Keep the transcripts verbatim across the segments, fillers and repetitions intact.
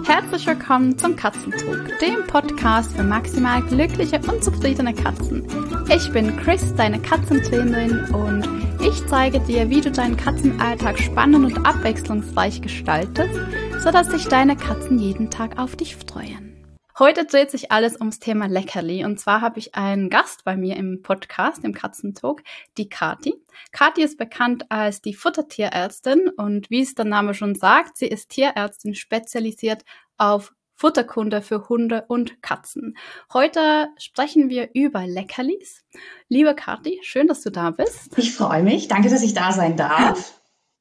Herzlich willkommen zum Katzentalk, dem Podcast für maximal glückliche und zufriedene Katzen. Ich bin Chris, deine Katzentrainerin, und ich zeige dir, wie du deinen Katzenalltag spannend und abwechslungsreich gestaltest, sodass sich deine Katzen jeden Tag auf dich freuen. Heute dreht sich alles ums Thema Leckerli, und zwar habe ich einen Gast bei mir im Podcast, im Katzentalk, die Kathi. Kathi ist bekannt als die Futtertierärztin, und wie es der Name schon sagt, sie ist Tierärztin, spezialisiert auf Futterkunde für Hunde und Katzen. Heute sprechen wir über Leckerlis. Liebe Kathi, schön, dass du da bist. Ich freue mich. Danke, dass ich da sein darf.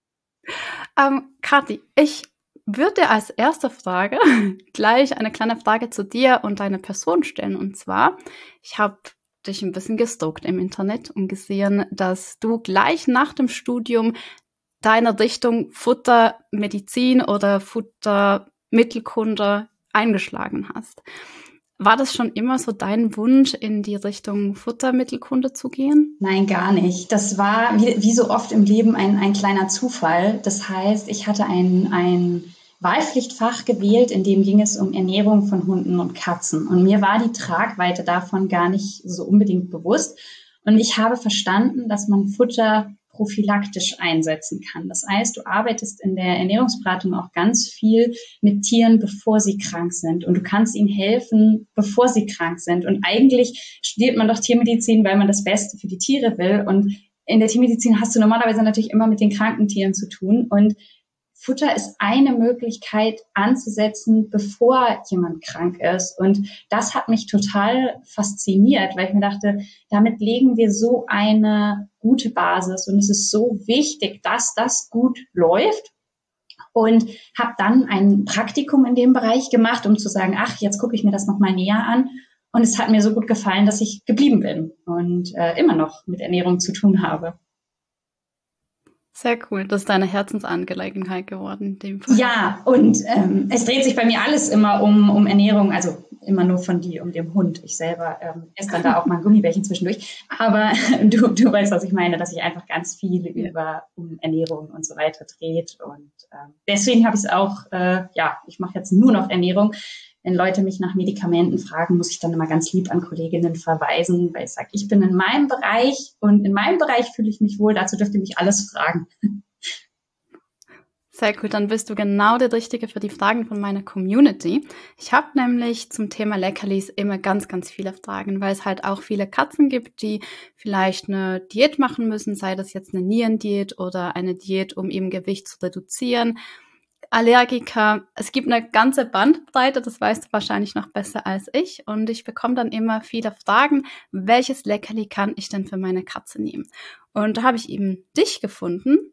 ähm, Kathi, ich würde als erste Frage gleich eine kleine Frage zu dir und deiner Person stellen. Und zwar, ich habe dich ein bisschen gestalkt im Internet und gesehen, dass du gleich nach dem Studium deine Richtung Futtermedizin oder Futtermittelkunde eingeschlagen hast. War das schon immer so dein Wunsch, in die Richtung Futtermittelkunde zu gehen? Nein, gar nicht. Das war wie, wie so oft im Leben ein, ein kleiner Zufall. Das heißt, ich hatte ein, ein Wahlpflichtfach gewählt, in dem ging es um Ernährung von Hunden und Katzen. Und mir war die Tragweite davon gar nicht so unbedingt bewusst. Und ich habe verstanden, dass man Futter prophylaktisch einsetzen kann. Das heißt, du arbeitest in der Ernährungsberatung auch ganz viel mit Tieren, bevor sie krank sind. Und du kannst ihnen helfen, bevor sie krank sind. Und eigentlich studiert man doch Tiermedizin, weil man das Beste für die Tiere will. Und in der Tiermedizin hast du normalerweise natürlich immer mit den kranken Tieren zu tun. Und Futter ist eine Möglichkeit anzusetzen, bevor jemand krank ist. Und das hat mich total fasziniert, weil ich mir dachte, damit legen wir so eine gute Basis. Und es ist so wichtig, dass das gut läuft. Und habe dann ein Praktikum in dem Bereich gemacht, um zu sagen, ach, jetzt gucke ich mir das nochmal näher an. Und es hat mir so gut gefallen, dass ich geblieben bin und äh, immer noch mit Ernährung zu tun habe. Sehr cool, das ist deine Herzensangelegenheit geworden in dem Fall. Ja, und ähm, es dreht sich bei mir alles immer um, um Ernährung, also immer nur von dir, um den Hund. Ich selber ähm, esse dann da auch mal ein Gummibärchen zwischendurch. Aber du, du weißt, was ich meine, dass sich einfach ganz viel ja. über um Ernährung und so weiter dreht. Und ähm, deswegen habe ich es auch, äh, ja, ich mache jetzt nur noch Ernährung. Wenn Leute mich nach Medikamenten fragen, muss ich dann immer ganz lieb an Kolleginnen verweisen, weil ich sage, ich bin in meinem Bereich und in meinem Bereich fühle ich mich wohl, dazu dürft ihr mich alles fragen. Sehr cool, dann bist du genau der Richtige für die Fragen von meiner Community. Ich habe nämlich zum Thema Leckerlis immer ganz, ganz viele Fragen, weil es halt auch viele Katzen gibt, die vielleicht eine Diät machen müssen, sei das jetzt eine Nierendiät oder eine Diät, um eben Gewicht zu reduzieren. Allergiker, es gibt eine ganze Bandbreite, das weißt du wahrscheinlich noch besser als ich, und ich bekomme dann immer viele Fragen, welches Leckerli kann ich denn für meine Katze nehmen? Und da habe ich eben dich gefunden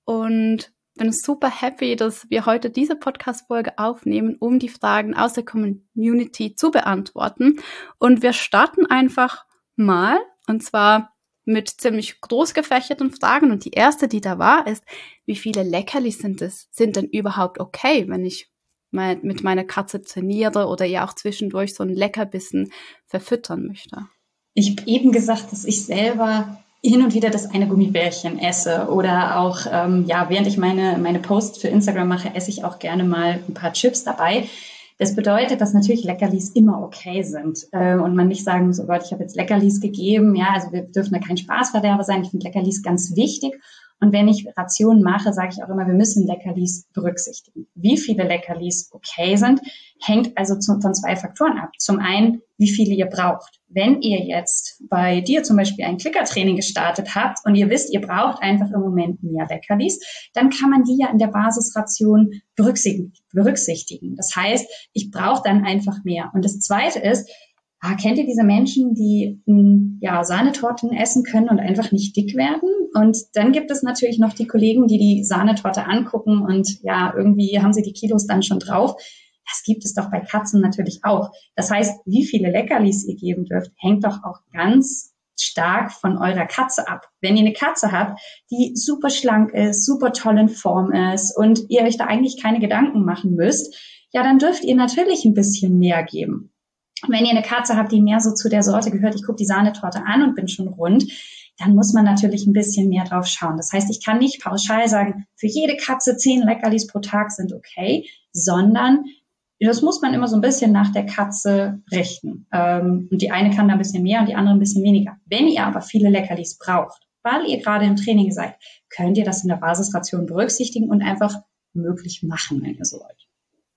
und bin super happy, dass wir heute diese Podcast-Folge aufnehmen, um die Fragen aus der Community zu beantworten. Und wir starten einfach mal, und zwar mit ziemlich groß gefächerten Fragen. Und die erste, die da war, ist, wie viele Leckerlis sind es, sind denn überhaupt okay, wenn ich mal mit meiner Katze trainiere oder ihr auch zwischendurch so ein Leckerbissen verfüttern möchte? Ich habe eben gesagt, dass ich selber hin und wieder das eine Gummibärchen esse oder auch, ähm, ja, während ich meine, meine Posts für Instagram mache, esse ich auch gerne mal ein paar Chips dabei. Das bedeutet, dass natürlich Leckerlis immer okay sind äh, und man nicht sagen muss, oh Gott, ich habe jetzt Leckerlis gegeben. Ja, also wir dürfen da kein Spaßverderber sein. Ich finde Leckerlis ganz wichtig. Und wenn ich Rationen mache, sage ich auch immer, wir müssen Leckerlis berücksichtigen. Wie viele Leckerlis okay sind, hängt also zu, von zwei Faktoren ab. Zum einen, wie viele ihr braucht. Wenn ihr jetzt bei dir zum Beispiel ein Klickertraining gestartet habt und ihr wisst, ihr braucht einfach im Moment mehr Leckerlis, dann kann man die ja in der Basisration berücksichtigen. berücksichtigen. Das heißt, ich brauche dann einfach mehr. Und das Zweite ist, ah, kennt ihr diese Menschen, die mh, ja Sahnetorten essen können und einfach nicht dick werden? Und dann gibt es natürlich noch die Kollegen, die die Sahnetorte angucken und ja, irgendwie haben sie die Kilos dann schon drauf. Das gibt es doch bei Katzen natürlich auch. Das heißt, wie viele Leckerlis ihr geben dürft, hängt doch auch ganz stark von eurer Katze ab. Wenn ihr eine Katze habt, die super schlank ist, super toll in Form ist und ihr euch da eigentlich keine Gedanken machen müsst, ja, dann dürft ihr natürlich ein bisschen mehr geben. Wenn ihr eine Katze habt, die mehr so zu der Sorte gehört, ich gucke die Sahnetorte an und bin schon rund, dann muss man natürlich ein bisschen mehr drauf schauen. Das heißt, ich kann nicht pauschal sagen, für jede Katze zehn Leckerlis pro Tag sind okay, sondern das muss man immer so ein bisschen nach der Katze richten. Ähm, und die eine kann da ein bisschen mehr und die andere ein bisschen weniger. Wenn ihr aber viele Leckerlis braucht, weil ihr gerade im Training seid, könnt ihr das in der Basisration berücksichtigen und einfach möglich machen, wenn ihr so wollt.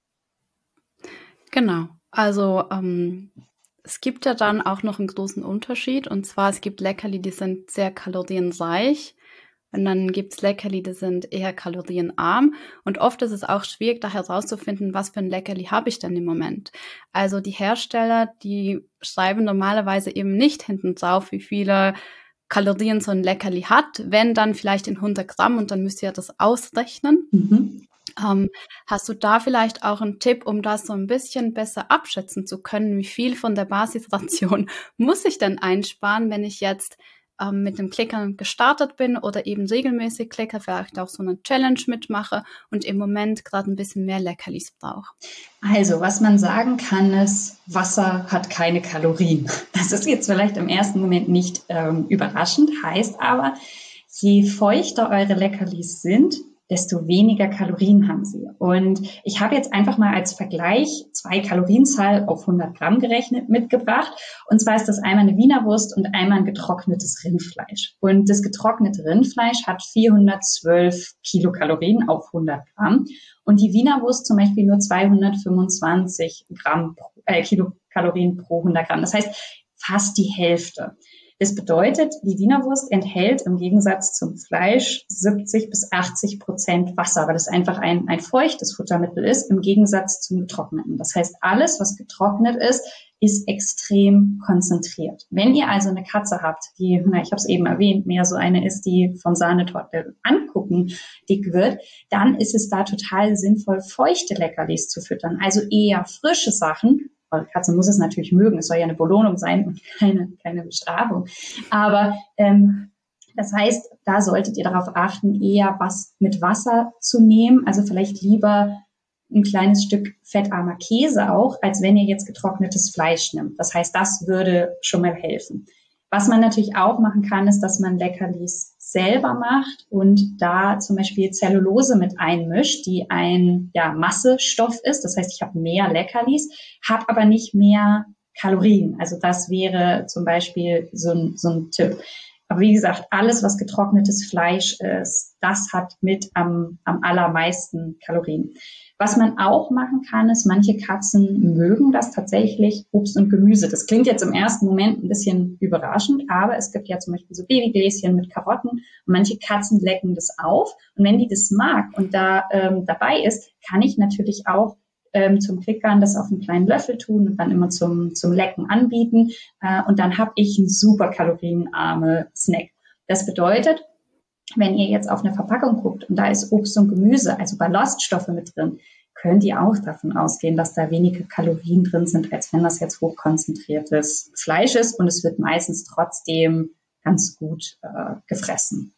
Genau. Also ähm, es gibt ja dann auch noch einen großen Unterschied. Und zwar, es gibt Leckerli, die sind sehr kalorienreich. Und dann gibt's Leckerli, die sind eher kalorienarm. Und oft ist es auch schwierig, da herauszufinden, was für ein Leckerli habe ich denn im Moment. Also die Hersteller, die schreiben normalerweise eben nicht hinten drauf, wie viele Kalorien so ein Leckerli hat, wenn dann vielleicht in hundert Gramm, und dann müsst ihr das ausrechnen. Mhm. Ähm, hast du da vielleicht auch einen Tipp, um das so ein bisschen besser abschätzen zu können, wie viel von der Basisration muss ich denn einsparen, wenn ich jetzt ähm, mit dem Klickern gestartet bin oder eben regelmäßig klicke, vielleicht auch so eine Challenge mitmache und im Moment gerade ein bisschen mehr Leckerlis brauche? Also, was man sagen kann, ist, Wasser hat keine Kalorien. Das ist jetzt vielleicht im ersten Moment nicht ähm, überraschend, heißt aber, je feuchter eure Leckerlis sind, desto weniger Kalorien haben sie. Und ich habe jetzt einfach mal als Vergleich zwei Kalorienzahl auf hundert Gramm gerechnet mitgebracht. Und zwar ist das einmal eine Wiener Wurst und einmal ein getrocknetes Rindfleisch. Und das getrocknete Rindfleisch hat vierhundertzwölf Kilokalorien auf hundert Gramm. Und die Wiener Wurst zum Beispiel nur zweihundertfünfundzwanzig Gramm, äh, Kilokalorien pro hundert Gramm. Das heißt, fast die Hälfte. Das bedeutet, die Wiener Wurst enthält im Gegensatz zum Fleisch siebzig bis achtzig Prozent Wasser, weil es einfach ein, ein feuchtes Futtermittel ist, im Gegensatz zum getrockneten. Das heißt, alles, was getrocknet ist, ist extrem konzentriert. Wenn ihr also eine Katze habt, die, na, ich habe es eben erwähnt, mehr so eine ist, die von Sahnetorte angucken dick wird, dann ist es da total sinnvoll, feuchte Leckerlis zu füttern, also eher frische Sachen. Eure Katze muss es natürlich mögen, es soll ja eine Belohnung sein und keine, keine Bestrafung. Aber ähm, das heißt, da solltet ihr darauf achten, eher was mit Wasser zu nehmen, also vielleicht lieber ein kleines Stück fettarmer Käse auch, als wenn ihr jetzt getrocknetes Fleisch nimmt. Das heißt, das würde schon mal helfen. Was man natürlich auch machen kann, ist, dass man Leckerlis selber macht und da zum Beispiel Zellulose mit einmischt, die ein ja, Massestoff ist. Das heißt, ich habe mehr Leckerlis, habe aber nicht mehr Kalorien. Also das wäre zum Beispiel so ein, so ein Tipp. Aber wie gesagt, alles, was getrocknetes Fleisch ist, das hat mit am, am allermeisten Kalorien. Was man auch machen kann, ist, manche Katzen mögen das tatsächlich, Obst und Gemüse. Das klingt jetzt im ersten Moment ein bisschen überraschend, aber es gibt ja zum Beispiel so Babygläschen mit Karotten und manche Katzen lecken das auf. Und wenn die das mag und da ähm, dabei ist, kann ich natürlich auch ähm, zum Klickern das auf einen kleinen Löffel tun und dann immer zum, zum Lecken anbieten. Äh, und dann habe ich einen super kalorienarme Snack. Das bedeutet, wenn ihr jetzt auf eine Verpackung guckt und da ist Obst und Gemüse, also Ballaststoffe mit drin, könnt ihr auch davon ausgehen, dass da weniger Kalorien drin sind, als wenn das jetzt hochkonzentriertes Fleisch ist. Und es wird meistens trotzdem ganz gut äh, gefressen.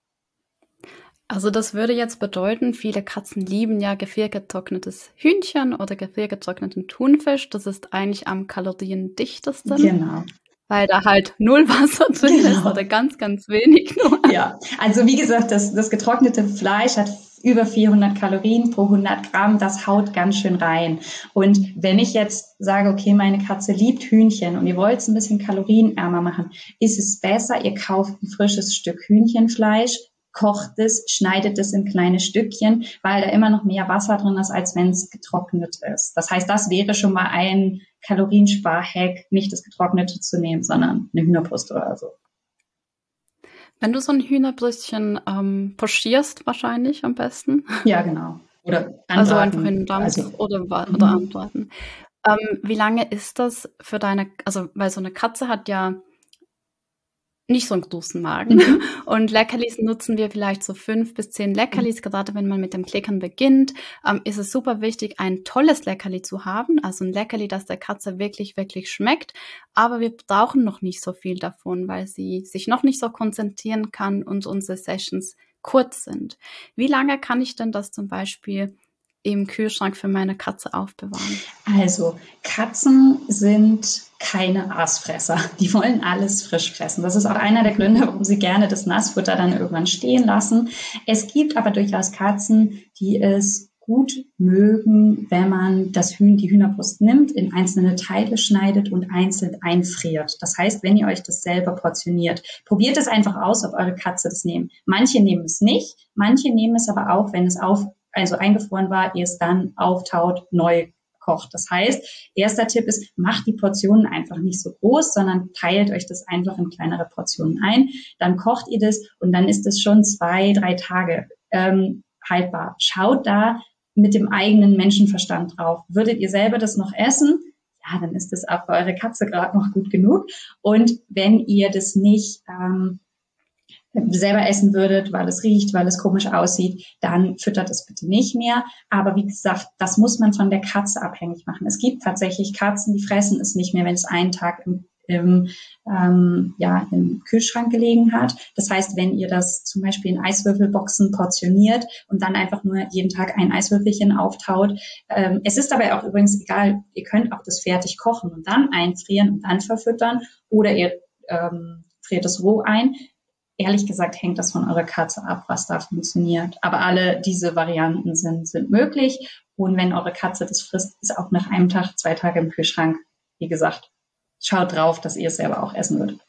Also das würde jetzt bedeuten, viele Katzen lieben ja gefriergetrocknetes Hühnchen oder gefriergetrockneten Thunfisch. Das ist eigentlich am kaloriendichtesten. Genau. Weil da halt null Wasser drin genau. ist oder ganz, ganz wenig nur. Ja, also wie gesagt, das, das getrocknete Fleisch hat über vierhundert Kalorien pro hundert Gramm. Das haut ganz schön rein. Und wenn ich jetzt sage, okay, meine Katze liebt Hühnchen und ihr wollt es ein bisschen kalorienärmer machen, ist es besser, ihr kauft ein frisches Stück Hühnchenfleisch, kocht es, schneidet es in kleine Stückchen, weil da immer noch mehr Wasser drin ist, als wenn es getrocknet ist. Das heißt, das wäre schon mal ein Kalorienspar-Hack, nicht das Getrocknete zu nehmen, sondern eine Hühnerbrust oder so. Wenn du so ein Hühnerbrüstchen ähm, pochierst, wahrscheinlich am besten. Ja, genau. Oder anbraten. Also einfach in den Dampf also, oder, oder mhm. anbraten. Ähm, wie lange ist das für deine, also weil so eine Katze hat ja nicht so einen großen Magen. Mhm. Und Leckerlis nutzen wir vielleicht so fünf bis zehn Leckerlis. Mhm. Gerade wenn man mit dem Klickern beginnt, ähm, ist es super wichtig, ein tolles Leckerli zu haben. Also ein Leckerli, das der Katze wirklich, wirklich schmeckt. Aber wir brauchen noch nicht so viel davon, weil sie sich noch nicht so konzentrieren kann und unsere Sessions kurz sind. Wie lange kann ich denn das zum Beispiel im Kühlschrank für meine Katze aufbewahren? Also Katzen sind keine Aasfresser. Die wollen alles frisch fressen. Das ist auch einer der Gründe, warum sie gerne das Nassfutter dann irgendwann stehen lassen. Es gibt aber durchaus Katzen, die es gut mögen, wenn man das Hühn, die Hühnerbrust nimmt, in einzelne Teile schneidet und einzeln einfriert. Das heißt, wenn ihr euch das selber portioniert, probiert es einfach aus, ob eure Katze das nehmen. Manche nehmen es nicht, manche nehmen es aber auch, wenn es auf, also eingefroren war, ihr es dann auftaut, neu kocht. Das heißt, erster Tipp ist, macht die Portionen einfach nicht so groß, sondern teilt euch das einfach in kleinere Portionen ein. Dann kocht ihr das und dann ist es schon zwei, drei Tage ähm, haltbar. Schaut da mit dem eigenen Menschenverstand drauf. Würdet ihr selber das noch essen? Ja, dann ist das auch für eure Katze gerade noch gut genug. Und wenn ihr das nicht ähm, selber essen würdet, weil es riecht, weil es komisch aussieht, dann füttert es bitte nicht mehr. Aber wie gesagt, das muss man von der Katze abhängig machen. Es gibt tatsächlich Katzen, die fressen es nicht mehr, wenn es einen Tag im Im, ähm, ja, im Kühlschrank gelegen hat. Das heißt, wenn ihr das zum Beispiel in Eiswürfelboxen portioniert und dann einfach nur jeden Tag ein Eiswürfelchen auftaut. Ähm, es ist dabei auch übrigens egal, ihr könnt auch das fertig kochen und dann einfrieren und dann verfüttern oder ihr ähm, friert es roh ein. Ehrlich gesagt hängt das von eurer Katze ab, was da funktioniert. Aber alle diese Varianten sind, sind möglich. Und wenn eure Katze das frisst, ist auch nach einem Tag, zwei Tage im Kühlschrank, wie gesagt, schaut drauf, dass ihr es selber auch essen würdet.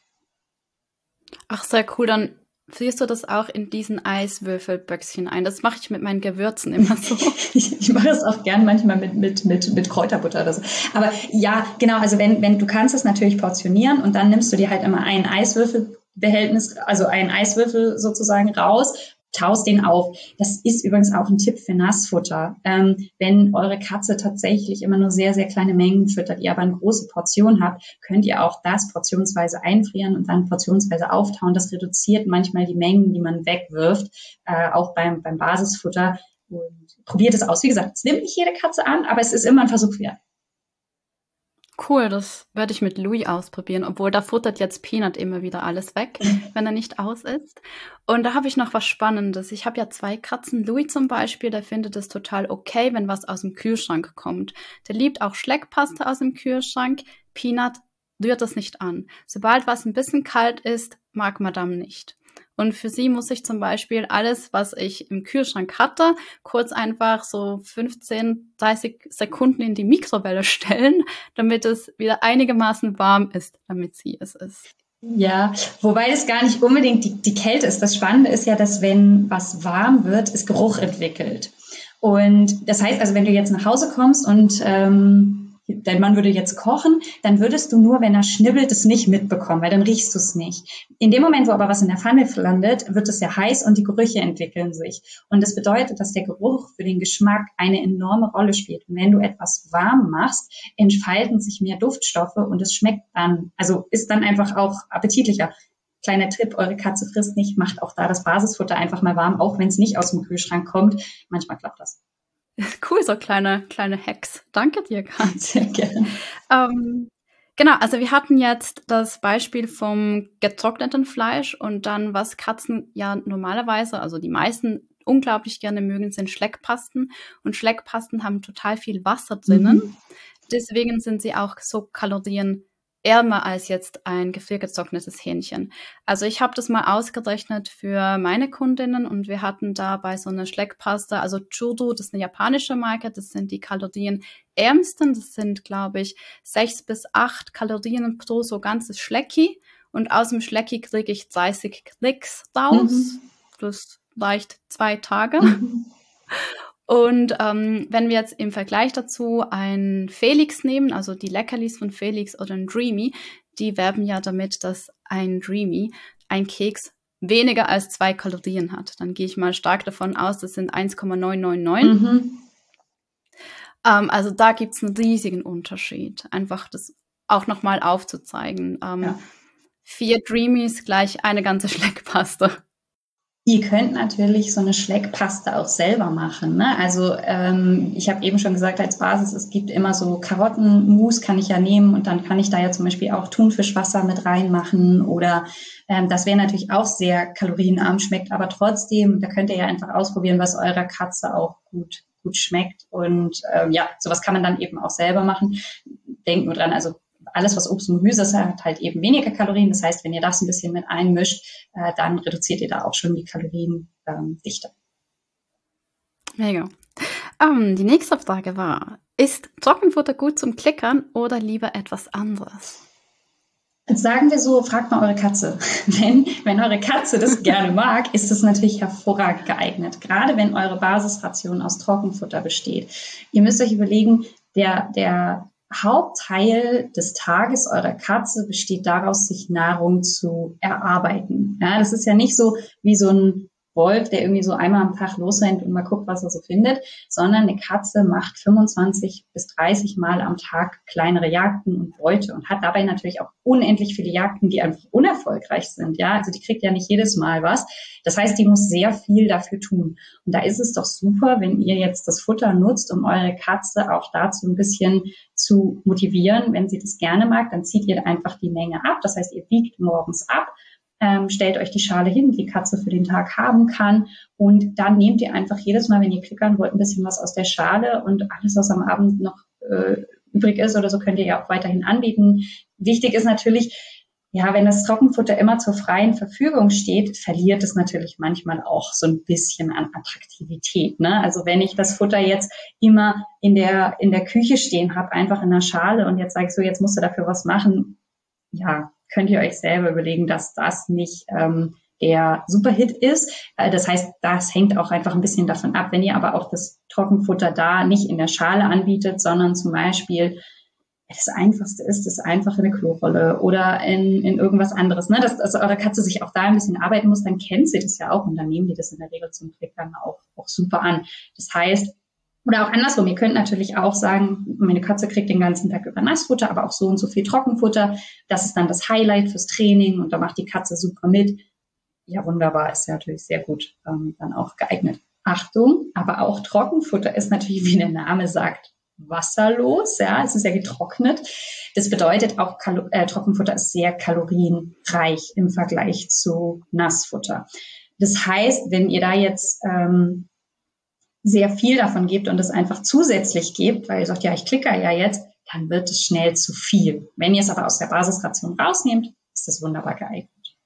Ach, sehr cool. Dann frierst du das auch in diesen Eiswürfelböckchen ein. Das mache ich mit meinen Gewürzen immer so. ich, ich mache es auch gern manchmal mit, mit, mit, mit Kräuterbutter oder so. Aber ja, genau, also wenn, wenn du kannst es natürlich portionieren und dann nimmst du dir halt immer ein Eiswürfelbehältnis, also einen Eiswürfel sozusagen raus, taust den auf. Das ist übrigens auch ein Tipp für Nassfutter. Ähm, wenn eure Katze tatsächlich immer nur sehr, sehr kleine Mengen füttert, ihr aber eine große Portion habt, könnt ihr auch das portionsweise einfrieren und dann portionsweise auftauen. Das reduziert manchmal die Mengen, die man wegwirft, äh, auch beim, beim Basisfutter. Und probiert es aus. Wie gesagt, es nimmt nicht jede Katze an, aber es ist immer ein Versuch wert. Cool, das werde ich mit Louis ausprobieren, obwohl da futtert jetzt Peanut immer wieder alles weg, wenn er nicht aus ist. Und da habe ich noch was Spannendes. Ich habe ja zwei Katzen. Louis zum Beispiel, der findet es total okay, wenn was aus dem Kühlschrank kommt. Der liebt auch Schleckpaste aus dem Kühlschrank. Peanut rührt das nicht an. Sobald was ein bisschen kalt ist, mag Madame nicht. Und für sie muss ich zum Beispiel alles, was ich im Kühlschrank hatte, kurz einfach so fünfzehn, dreißig Sekunden in die Mikrowelle stellen, damit es wieder einigermaßen warm ist, damit sie es isst. Ja, wobei es gar nicht unbedingt die, die Kälte ist. Das Spannende ist ja, dass wenn was warm wird, es Geruch entwickelt. Und das heißt also, wenn du jetzt nach Hause kommst und ähm, dein Mann würde jetzt kochen, dann würdest du nur, wenn er schnibbelt, es nicht mitbekommen, weil dann riechst du es nicht. In dem Moment, wo aber was in der Pfanne landet, wird es ja heiß und die Gerüche entwickeln sich. Und das bedeutet, dass der Geruch für den Geschmack eine enorme Rolle spielt. Und wenn du etwas warm machst, entfalten sich mehr Duftstoffe und es schmeckt dann, also ist dann einfach auch appetitlicher. Kleiner Tipp, eure Katze frisst nicht, macht auch da das Basisfutter einfach mal warm, auch wenn es nicht aus dem Kühlschrank kommt. Manchmal klappt das. Cool, so kleine, kleine Hacks. Danke dir, Katja. Sehr gerne. Ähm, genau, also wir hatten jetzt das Beispiel vom getrockneten Fleisch und dann, was Katzen ja normalerweise, also die meisten unglaublich gerne mögen, sind Schleckpasten. Und Schleckpasten haben total viel Wasser drinnen. Mhm. Deswegen sind sie auch so kalorienärmer als jetzt ein gefriergetrocknetes Hähnchen. Also ich habe das mal ausgerechnet für meine Kundinnen und wir hatten da bei so einer Schleckpaste, also Churu, das ist eine japanische Marke, das sind die kalorienärmsten, das sind, glaube ich, sechs bis acht Kalorien pro so ganzes Schlecki und aus dem Schlecki kriege ich dreißig Klicks raus. Mhm. Das reicht zwei Tage. Mhm. Und ähm, wenn wir jetzt im Vergleich dazu ein Felix nehmen, also die Leckerlis von Felix oder ein Dreamy, die werben ja damit, dass ein Dreamy, ein Keks, weniger als zwei Kalorien hat. Dann gehe ich mal stark davon aus, das sind eins Komma neun neun neun. Mhm. Ähm, also da gibt es einen riesigen Unterschied. Einfach das auch nochmal aufzuzeigen. Ähm, ja. Vier Dreamies gleich eine ganze Schleckpaste. Ihr könnt natürlich so eine Schleckpaste auch selber machen. Ne? Also ähm, ich habe eben schon gesagt, als Basis, es gibt immer so Karottenmus, kann ich ja nehmen und dann kann ich da ja zum Beispiel auch Thunfischwasser mit reinmachen oder ähm, das wäre natürlich auch sehr kalorienarm, schmeckt aber trotzdem, da könnt ihr ja einfach ausprobieren, was eurer Katze auch gut gut schmeckt und ähm, ja, sowas kann man dann eben auch selber machen. Denkt nur dran, also alles, was Obst und Gemüse ist, hat halt eben weniger Kalorien. Das heißt, wenn ihr das ein bisschen mit einmischt, äh, dann reduziert ihr da auch schon die Kaloriendichte. Ähm, Mega. Um, die nächste Frage war, ist Trockenfutter gut zum Klickern oder lieber etwas anderes? Sagen wir so, fragt mal eure Katze. Wenn, wenn eure Katze das gerne mag, ist es natürlich hervorragend geeignet. Gerade wenn eure Basisration aus Trockenfutter besteht. Ihr müsst euch überlegen, der, der Hauptteil des Tages eurer Katze besteht daraus, sich Nahrung zu erarbeiten. Ja, das ist ja nicht so wie so ein Wolf, der irgendwie so einmal am Tag losrennt und mal guckt, was er so findet, sondern eine Katze macht fünfundzwanzig bis dreißig Mal am Tag kleinere Jagden und Beute und hat dabei natürlich auch unendlich viele Jagden, die einfach unerfolgreich sind. Ja, also die kriegt ja nicht jedes Mal was. Das heißt, die muss sehr viel dafür tun. Und da ist es doch super, wenn ihr jetzt das Futter nutzt, um eure Katze auch dazu ein bisschen zu motivieren. Wenn sie das gerne mag, dann zieht ihr einfach die Menge ab. Das heißt, ihr wiegt morgens ab. Ähm, stellt euch die Schale hin, die die Katze für den Tag haben kann und dann nehmt ihr einfach jedes Mal, wenn ihr klickern wollt, ein bisschen was aus der Schale und alles, was am Abend noch äh, übrig ist oder so, könnt ihr ja auch weiterhin anbieten. Wichtig ist natürlich, ja, wenn das Trockenfutter immer zur freien Verfügung steht, verliert es natürlich manchmal auch so ein bisschen an Attraktivität, ne? Also wenn ich das Futter jetzt immer in der in der Küche stehen habe, einfach in der Schale und jetzt sage ich so, jetzt musst du dafür was machen, ja, könnt ihr euch selber überlegen, dass das nicht ähm, der Superhit ist. Äh, das heißt, das hängt auch einfach ein bisschen davon ab. Wenn ihr aber auch das Trockenfutter da nicht in der Schale anbietet, sondern zum Beispiel das Einfachste ist, ist einfach in eine Klorolle oder in, in irgendwas anderes, ne? Dass, dass eure Katze sich auch da ein bisschen arbeiten muss, dann kennt sie das ja auch und dann nehmen die das in der Regel zum Klickern auch, auch super an. Das heißt, oder auch andersrum, ihr könnt natürlich auch sagen, meine Katze kriegt den ganzen Tag über Nassfutter, aber auch so und so viel Trockenfutter. Das ist dann das Highlight fürs Training und da macht die Katze super mit. Ja, wunderbar, ist ja natürlich sehr gut ähm, dann auch geeignet. Achtung, aber auch Trockenfutter ist natürlich, wie der Name sagt, wasserlos. Ja, es ist ja getrocknet. Das bedeutet auch, Kalo- äh, Trockenfutter ist sehr kalorienreich im Vergleich zu Nassfutter. Das heißt, wenn ihr da jetzt ähm, sehr viel davon gebt und es einfach zusätzlich gebt, weil ihr sagt, ja, ich klicker ja jetzt, dann wird es schnell zu viel. Wenn ihr es aber aus der Basisration rausnehmt, ist es wunderbar geeignet.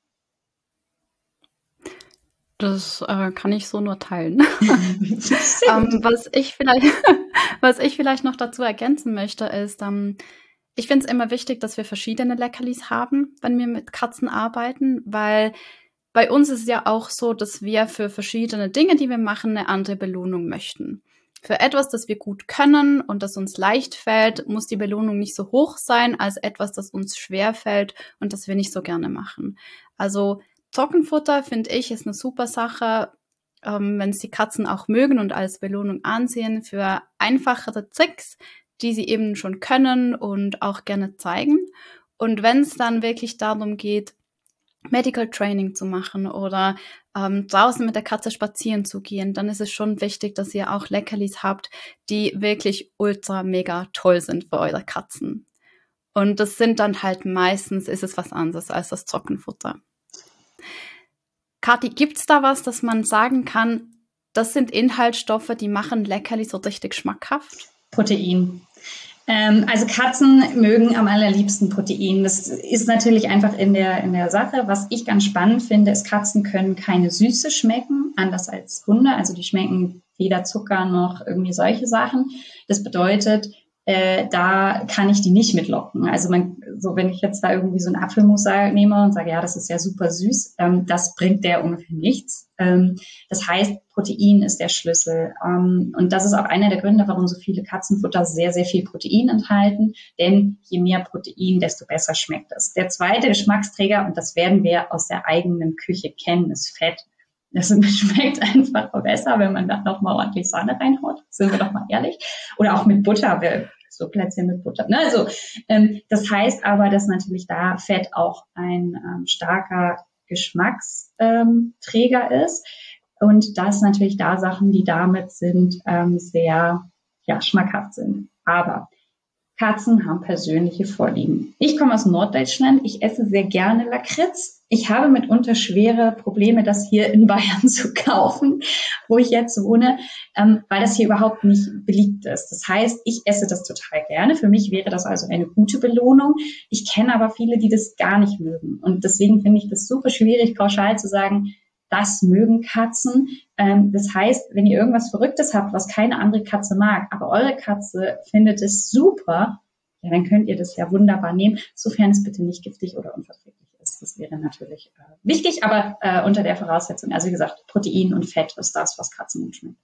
Das äh, kann ich so nur teilen. ähm, was ich vielleicht, was ich vielleicht noch dazu ergänzen möchte, ist, ähm, ich finde es immer wichtig, dass wir verschiedene Leckerlis haben, wenn wir mit Katzen arbeiten, weil bei uns ist es ja auch so, dass wir für verschiedene Dinge, die wir machen, eine andere Belohnung möchten. Für etwas, das wir gut können und das uns leicht fällt, muss die Belohnung nicht so hoch sein, als etwas, das uns schwer fällt und das wir nicht so gerne machen. Also Trockenfutter, finde ich, ist eine super Sache, ähm, wenn es die Katzen auch mögen und als Belohnung ansehen für einfachere Tricks, die sie eben schon können und auch gerne zeigen. Und wenn es dann wirklich darum geht, Medical Training zu machen oder ähm, draußen mit der Katze spazieren zu gehen, dann ist es schon wichtig, dass ihr auch Leckerlis habt, die wirklich ultra mega toll sind für eure Katzen. Und das sind dann halt meistens, ist es was anderes als das Trockenfutter. Kathi, gibt's da was, dass man sagen kann, das sind Inhaltsstoffe, die machen Leckerli so richtig schmackhaft? Protein. Ähm, also Katzen mögen am allerliebsten Protein. Das ist natürlich einfach in der, in der Sache. Was ich ganz spannend finde, ist, Katzen können keine Süße schmecken, anders als Hunde. Also die schmecken weder Zucker noch irgendwie solche Sachen. Das bedeutet, äh, da kann ich die nicht mitlocken. Also man, so wenn ich jetzt da irgendwie so einen Apfelmus nehme und sage, ja, das ist ja super süß, ähm, das bringt der ungefähr nichts. Ähm, das heißt, Protein ist der Schlüssel. Ähm, und das ist auch einer der Gründe, warum so viele Katzenfutter sehr, sehr viel Protein enthalten. Denn je mehr Protein, desto besser schmeckt es. Der zweite Geschmacksträger, und das werden wir aus der eigenen Küche kennen, ist Fett. Das schmeckt einfach besser, wenn man da nochmal ordentlich Sahne reinhaut. Sind wir doch mal ehrlich. Oder auch mit Butter. So Plätzchen mit Butter. Ne? Also, ähm, das heißt aber, dass natürlich da Fett auch ein ähm, starker Geschmacksträger ähm, ist. Und das natürlich da Sachen, die damit sind, ähm, sehr ja, schmackhaft sind. Aber Katzen haben persönliche Vorlieben. Ich komme aus Norddeutschland. Ich esse sehr gerne Lakritz. Ich habe mitunter schwere Probleme, das hier in Bayern zu kaufen, wo ich jetzt wohne, ähm, weil das hier überhaupt nicht beliebt ist. Das heißt, ich esse das total gerne. Für mich wäre das also eine gute Belohnung. Ich kenne aber viele, die das gar nicht mögen. Und deswegen finde ich das super schwierig, pauschal zu sagen, das mögen Katzen. Ähm, das heißt, wenn ihr irgendwas Verrücktes habt, was keine andere Katze mag, aber eure Katze findet es super, ja, dann könnt ihr das ja wunderbar nehmen, sofern es bitte nicht giftig oder unverträglich ist. Das wäre natürlich äh, wichtig, aber äh, unter der Voraussetzung, also wie gesagt, Protein und Fett ist das, was Katzen gut schmeckt.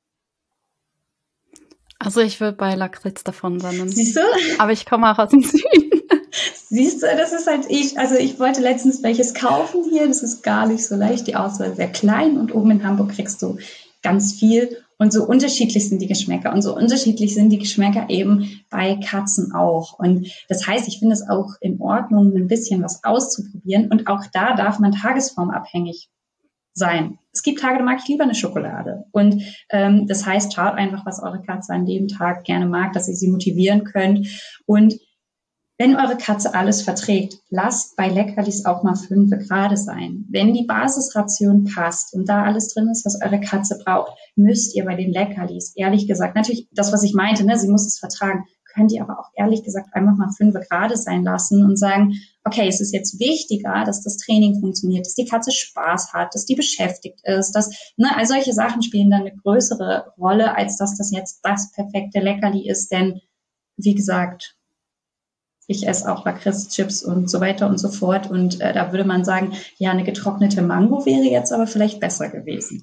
Also ich würde bei Lakritz davon rennen. Siehst du? Aber ich komme auch aus dem Süden. Siehst du, das ist halt ich. Also ich wollte letztens welches kaufen hier. Das ist gar nicht so leicht. Die Auswahl ist sehr klein und oben in Hamburg kriegst du ganz viel. Und so unterschiedlich sind die Geschmäcker. Und so unterschiedlich sind die Geschmäcker eben bei Katzen auch. Und das heißt, ich finde es auch in Ordnung, ein bisschen was auszuprobieren. Und auch da darf man tagesformabhängig sein. Es gibt Tage, da mag ich lieber eine Schokolade. Und ähm, das heißt, schaut einfach, was eure Katze an dem Tag gerne mag, dass ihr sie motivieren könnt. Und wenn eure Katze alles verträgt, lasst bei Leckerlis auch mal fünf gerade sein. Wenn die Basisration passt und da alles drin ist, was eure Katze braucht, müsst ihr bei den Leckerlis, ehrlich gesagt, natürlich das, was ich meinte, ne, sie muss es vertragen, könnt ihr aber auch ehrlich gesagt einfach mal fünf gerade sein lassen und sagen, okay, es ist jetzt wichtiger, dass das Training funktioniert, dass die Katze Spaß hat, dass die beschäftigt ist, dass, ne, all solche Sachen spielen dann eine größere Rolle, als dass das jetzt das perfekte Leckerli ist, denn, wie gesagt, ich esse auch Lakritzchips und so weiter und so fort. Und äh, da würde man sagen, ja, eine getrocknete Mango wäre jetzt aber vielleicht besser gewesen.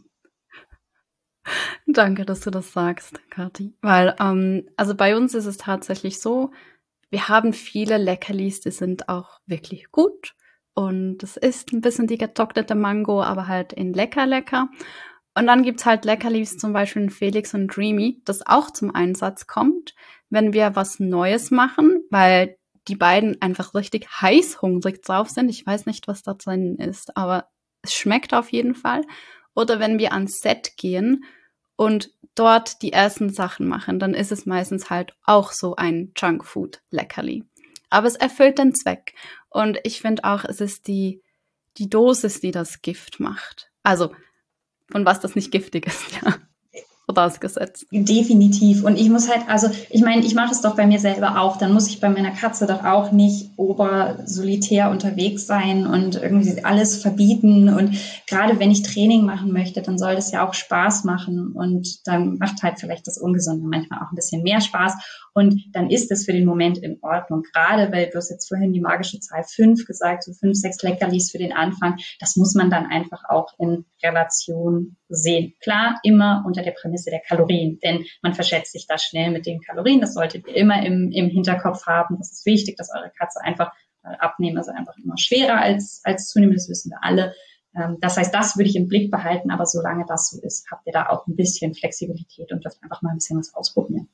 Danke, dass du das sagst, Kathi. Weil, ähm, also bei uns ist es tatsächlich so, wir haben viele Leckerlis, die sind auch wirklich gut. Und es ist ein bisschen die getrocknete Mango, aber halt in lecker, lecker. Und dann gibt's halt Leckerlis, zum Beispiel in Felix und Dreamy, das auch zum Einsatz kommt, wenn wir was Neues machen, weil die beiden einfach richtig heißhungrig drauf sind. Ich weiß nicht, was da drin ist, aber es schmeckt auf jeden Fall. Oder wenn wir ans Set gehen und dort die ersten Sachen machen, dann ist es meistens halt auch so ein Junkfood-Leckerli. Aber es erfüllt den Zweck. Und ich finde auch, es ist die, die Dosis, die das Gift macht. Also, von was das nicht giftig ist, ja. Vorausgesetzt. Definitiv. Und ich muss halt, also ich meine, ich mache es doch bei mir selber auch. Dann muss ich bei meiner Katze doch auch nicht obersolitär unterwegs sein und irgendwie alles verbieten. Und gerade wenn ich Training machen möchte, dann soll das ja auch Spaß machen. Und dann macht halt vielleicht das Ungesunde manchmal auch ein bisschen mehr Spaß. Und dann ist es für den Moment in Ordnung. Gerade, weil du hast jetzt vorhin die magische Zahl fünf gesagt, so fünf, sechs Leckerlis für den Anfang. Das muss man dann einfach auch in Relation sehen. Klar, immer unter der Prämisse der Kalorien, denn man verschätzt sich da schnell mit den Kalorien. Das solltet ihr immer im, im Hinterkopf haben. Das ist wichtig, dass eure Katze einfach äh, abnehmen, also einfach immer schwerer als, als zunehmen. Das wissen wir alle. Ähm, das heißt, das würde ich im Blick behalten, aber solange das so ist, habt ihr da auch ein bisschen Flexibilität und dürft einfach mal ein bisschen was ausprobieren.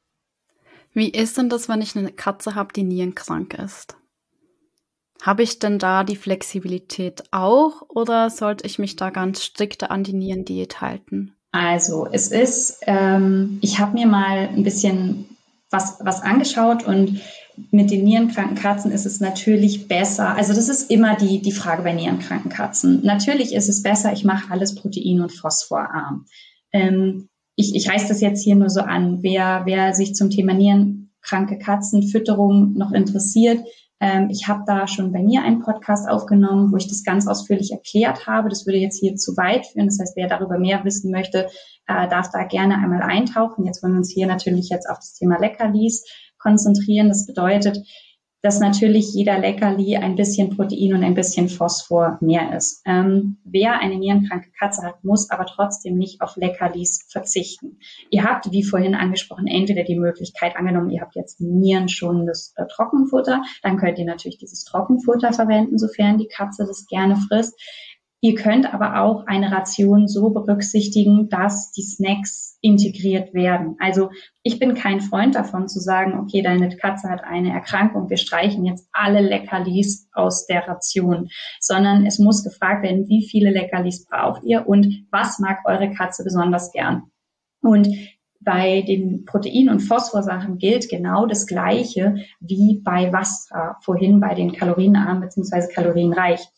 Wie ist denn das, wenn ich eine Katze habe, die nierenkrank ist? Habe ich denn da die Flexibilität auch oder sollte ich mich da ganz strikt an die Nierendiät halten? Also es ist, ähm, ich habe mir mal ein bisschen was, was angeschaut und mit den nierenkranken Katzen ist es natürlich besser. Also das ist immer die, die Frage bei nierenkranken Katzen. Natürlich ist es besser, ich mache alles protein- und phosphorarm. Ähm, ich, ich reiß das jetzt hier nur so an. Wer, wer sich zum Thema nierenkranke Katzenfütterung noch interessiert, ähm, ich habe da schon bei mir einen Podcast aufgenommen, wo ich das ganz ausführlich erklärt habe. Das würde jetzt hier zu weit führen. Das heißt, wer darüber mehr wissen möchte, äh, darf da gerne einmal eintauchen. Jetzt wollen wir uns hier natürlich jetzt auf das Thema Leckerlis konzentrieren. Das bedeutet, dass natürlich jeder Leckerli ein bisschen Protein und ein bisschen Phosphor mehr ist. Ähm, wer eine nierenkranke Katze hat, muss aber trotzdem nicht auf Leckerlis verzichten. Ihr habt, wie vorhin angesprochen, entweder die Möglichkeit, angenommen, ihr habt jetzt nierenschonendes äh, Trockenfutter, dann könnt ihr natürlich dieses Trockenfutter verwenden, sofern die Katze das gerne frisst. Ihr könnt aber auch eine Ration so berücksichtigen, dass die Snacks integriert werden. Also ich bin kein Freund davon zu sagen, okay, deine Katze hat eine Erkrankung, wir streichen jetzt alle Leckerlis aus der Ration, sondern es muss gefragt werden, wie viele Leckerlis braucht ihr und was mag eure Katze besonders gern. Und bei den Protein- und Phosphorsachen gilt genau das Gleiche wie bei Wasser, vorhin bei den kalorienarm bzw. kalorienreich.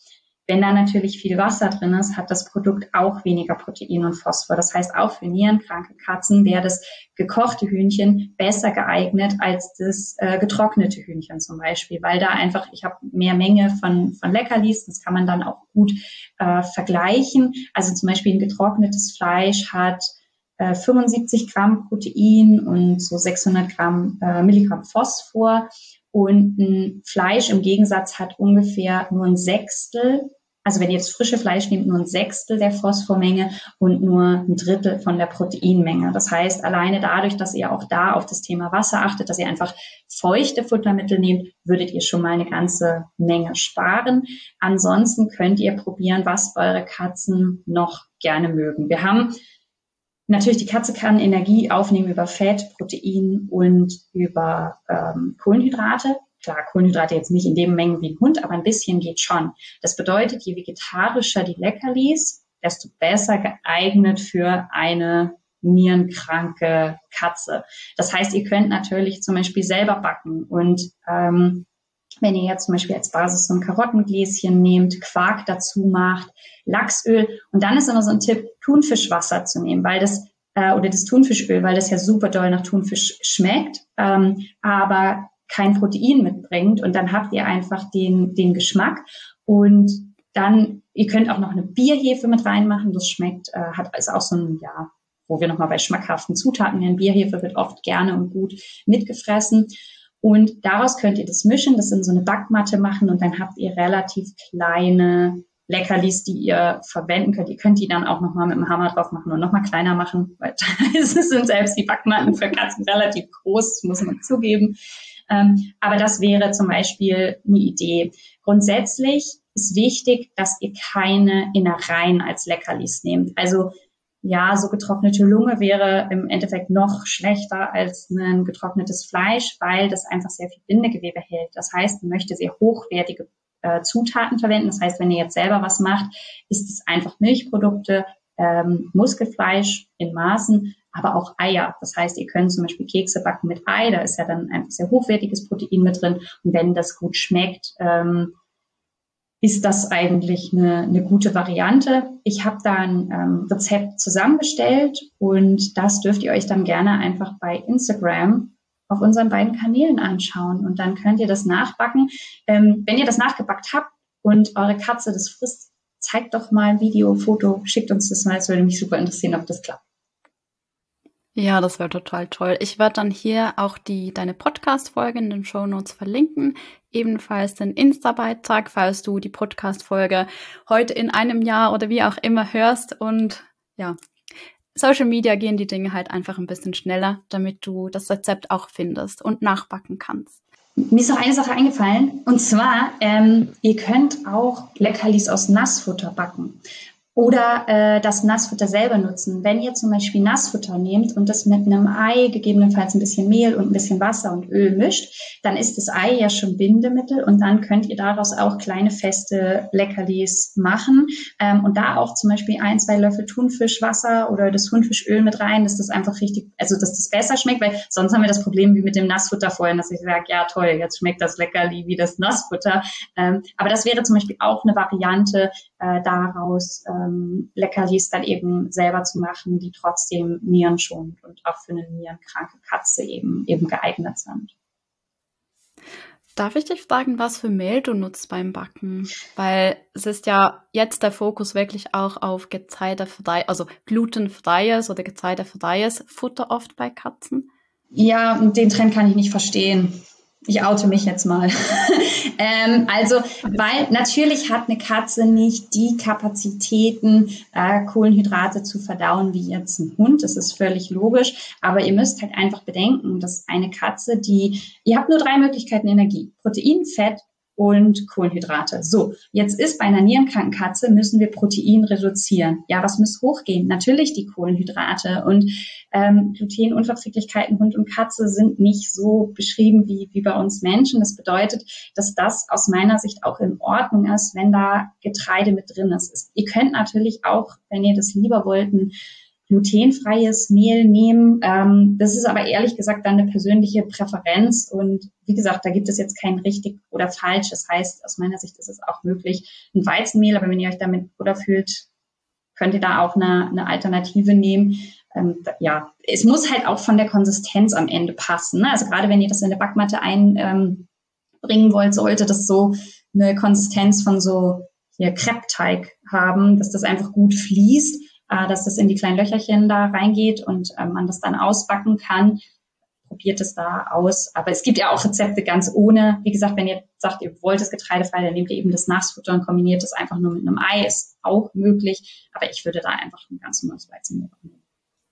Wenn da natürlich viel Wasser drin ist, hat das Produkt auch weniger Protein und Phosphor. Das heißt, auch für nierenkranke Katzen wäre das gekochte Hühnchen besser geeignet als das äh, getrocknete Hühnchen zum Beispiel, weil da einfach, ich habe mehr Menge von, von Leckerlis, das kann man dann auch gut äh, vergleichen. Also zum Beispiel ein getrocknetes Fleisch hat äh, fünfundsiebzig Gramm Protein und so sechshundert Gramm äh, Milligramm Phosphor. Und ein Fleisch im Gegensatz hat ungefähr nur ein Sechstel, also wenn ihr jetzt frische Fleisch nehmt, nur ein Sechstel der Phosphormenge und nur ein Drittel von der Proteinmenge. Das heißt, alleine dadurch, dass ihr auch da auf das Thema Wasser achtet, dass ihr einfach feuchte Futtermittel nehmt, würdet ihr schon mal eine ganze Menge sparen. Ansonsten könnt ihr probieren, was eure Katzen noch gerne mögen. Wir haben natürlich, die Katze kann Energie aufnehmen über Fett, Protein und über ähm, Kohlenhydrate. Klar, Kohlenhydrate jetzt nicht in den Mengen wie ein Hund, aber ein bisschen geht schon. Das bedeutet, je vegetarischer die Leckerlis, desto besser geeignet für eine nierenkranke Katze. Das heißt, ihr könnt natürlich zum Beispiel selber backen und ähm, wenn ihr jetzt zum Beispiel als Basis so ein Karottengläschen nehmt, Quark dazu macht, Lachsöl und dann ist immer so ein Tipp, Thunfischwasser zu nehmen, weil das äh, oder das Thunfischöl, weil das ja super doll nach Thunfisch schmeckt, ähm, aber kein Protein mitbringt und dann habt ihr einfach den den Geschmack und dann, ihr könnt auch noch eine Bierhefe mit reinmachen, das schmeckt, äh, hat also auch so ein, ja, wo wir nochmal bei schmackhaften Zutaten wären, Bierhefe wird oft gerne und gut mitgefressen. Und daraus könnt ihr das mischen, das in so eine Backmatte machen und dann habt ihr relativ kleine Leckerlis, die ihr verwenden könnt. Ihr könnt die dann auch nochmal mit dem Hammer drauf machen und nochmal kleiner machen, weil es sind selbst die Backmatten für Katzen relativ groß, muss man zugeben. Ähm, aber das wäre zum Beispiel eine Idee. Grundsätzlich ist wichtig, dass ihr keine Innereien als Leckerlis nehmt. Also ja, so getrocknete Lunge wäre im Endeffekt noch schlechter als ein getrocknetes Fleisch, weil das einfach sehr viel Bindegewebe hält. Das heißt, man möchte sehr hochwertige äh, Zutaten verwenden. Das heißt, wenn ihr jetzt selber was macht, ist es einfach Milchprodukte, ähm, Muskelfleisch in Maßen, aber auch Eier. Das heißt, ihr könnt zum Beispiel Kekse backen mit Ei, da ist ja dann einfach sehr hochwertiges Protein mit drin. Und wenn das gut schmeckt, ähm, ist das eigentlich eine, eine gute Variante. Ich habe da ein ähm, Rezept zusammengestellt und das dürft ihr euch dann gerne einfach bei Instagram auf unseren beiden Kanälen anschauen und dann könnt ihr das nachbacken. Ähm, wenn ihr das nachgebackt habt und eure Katze das frisst, zeigt doch mal ein Video, Foto, schickt uns das mal. Es würde mich super interessieren, ob das klappt. Ja, das wäre total toll. Ich werde dann hier auch die deine Podcast-Folge in den Shownotes verlinken. Ebenfalls den Insta-Beitrag, falls du die Podcast-Folge heute in einem Jahr oder wie auch immer hörst. Und ja, Social Media gehen die Dinge halt einfach ein bisschen schneller, damit du das Rezept auch findest und nachbacken kannst. Mir ist noch eine Sache eingefallen. Und zwar, ähm, ihr könnt auch Leckerlis aus Nassfutter backen. Oder äh, das Nassfutter selber nutzen. Wenn ihr zum Beispiel Nassfutter nehmt und das mit einem Ei, gegebenenfalls ein bisschen Mehl und ein bisschen Wasser und Öl mischt, dann ist das Ei ja schon Bindemittel und dann könnt ihr daraus auch kleine feste Leckerlis machen. Ähm, und da auch zum Beispiel ein, zwei Löffel Thunfischwasser oder das Thunfischöl mit rein, dass das einfach richtig, also dass das besser schmeckt, weil sonst haben wir das Problem wie mit dem Nassfutter vorhin, dass ich sage, ja toll, jetzt schmeckt das Leckerli wie das Nassfutter. Ähm, aber das wäre zum Beispiel auch eine Variante, äh, daraus ähm, Leckerlis dann eben selber zu machen, die trotzdem nierenschonend und auch für eine nierenkranke Katze eben eben geeignet sind. Darf ich dich fragen, was für Mehl du nutzt beim Backen? Weil es ist ja jetzt der Fokus wirklich auch auf getreidefrei, also glutenfreies oder getreidefreies Futter oft bei Katzen. Ja, den Trend kann ich nicht verstehen. Ich oute mich jetzt mal. ähm, also, weil natürlich hat eine Katze nicht die Kapazitäten, äh, Kohlenhydrate zu verdauen wie jetzt ein Hund. Das ist völlig logisch. Aber ihr müsst halt einfach bedenken, dass eine Katze, die, ihr habt nur drei Möglichkeiten Energie. Protein, Fett und Kohlenhydrate. So, jetzt ist bei einer nierenkranken Katze, müssen wir Protein reduzieren. Ja, was muss hochgehen? Natürlich die Kohlenhydrate. Und ähm, Glutenunverträglichkeiten Hund und Katze sind nicht so beschrieben wie, wie bei uns Menschen. Das bedeutet, dass das aus meiner Sicht auch in Ordnung ist, wenn da Getreide mit drin ist. Ihr könnt natürlich auch, wenn ihr das lieber wollt, ein glutenfreies Mehl nehmen. Ähm, das ist aber ehrlich gesagt dann eine persönliche Präferenz. Und wie gesagt, da gibt es jetzt kein richtig oder falsch. Das heißt, aus meiner Sicht ist es auch möglich, ein Weizenmehl, aber wenn ihr euch damit wohler fühlt, könnt ihr da auch eine, eine Alternative nehmen. Ähm, ja, es muss halt auch von der Konsistenz am Ende passen. Ne? Also gerade wenn ihr das in eine Backmatte einbringen ähm, wollt, sollte das so eine Konsistenz von so hier Crepe-Teig haben, dass das einfach gut fließt, äh, dass das in die kleinen Löcherchen da reingeht und äh, man das dann ausbacken kann. Probiert es da aus. Aber es gibt ja auch Rezepte ganz ohne. Wie gesagt, wenn ihr sagt, ihr wollt es getreidefrei, dann nehmt ihr eben das Nassfutter und kombiniert es einfach nur mit einem Ei. Ist auch möglich. Aber ich würde da einfach ein ganz normales Weizenmehl nehmen.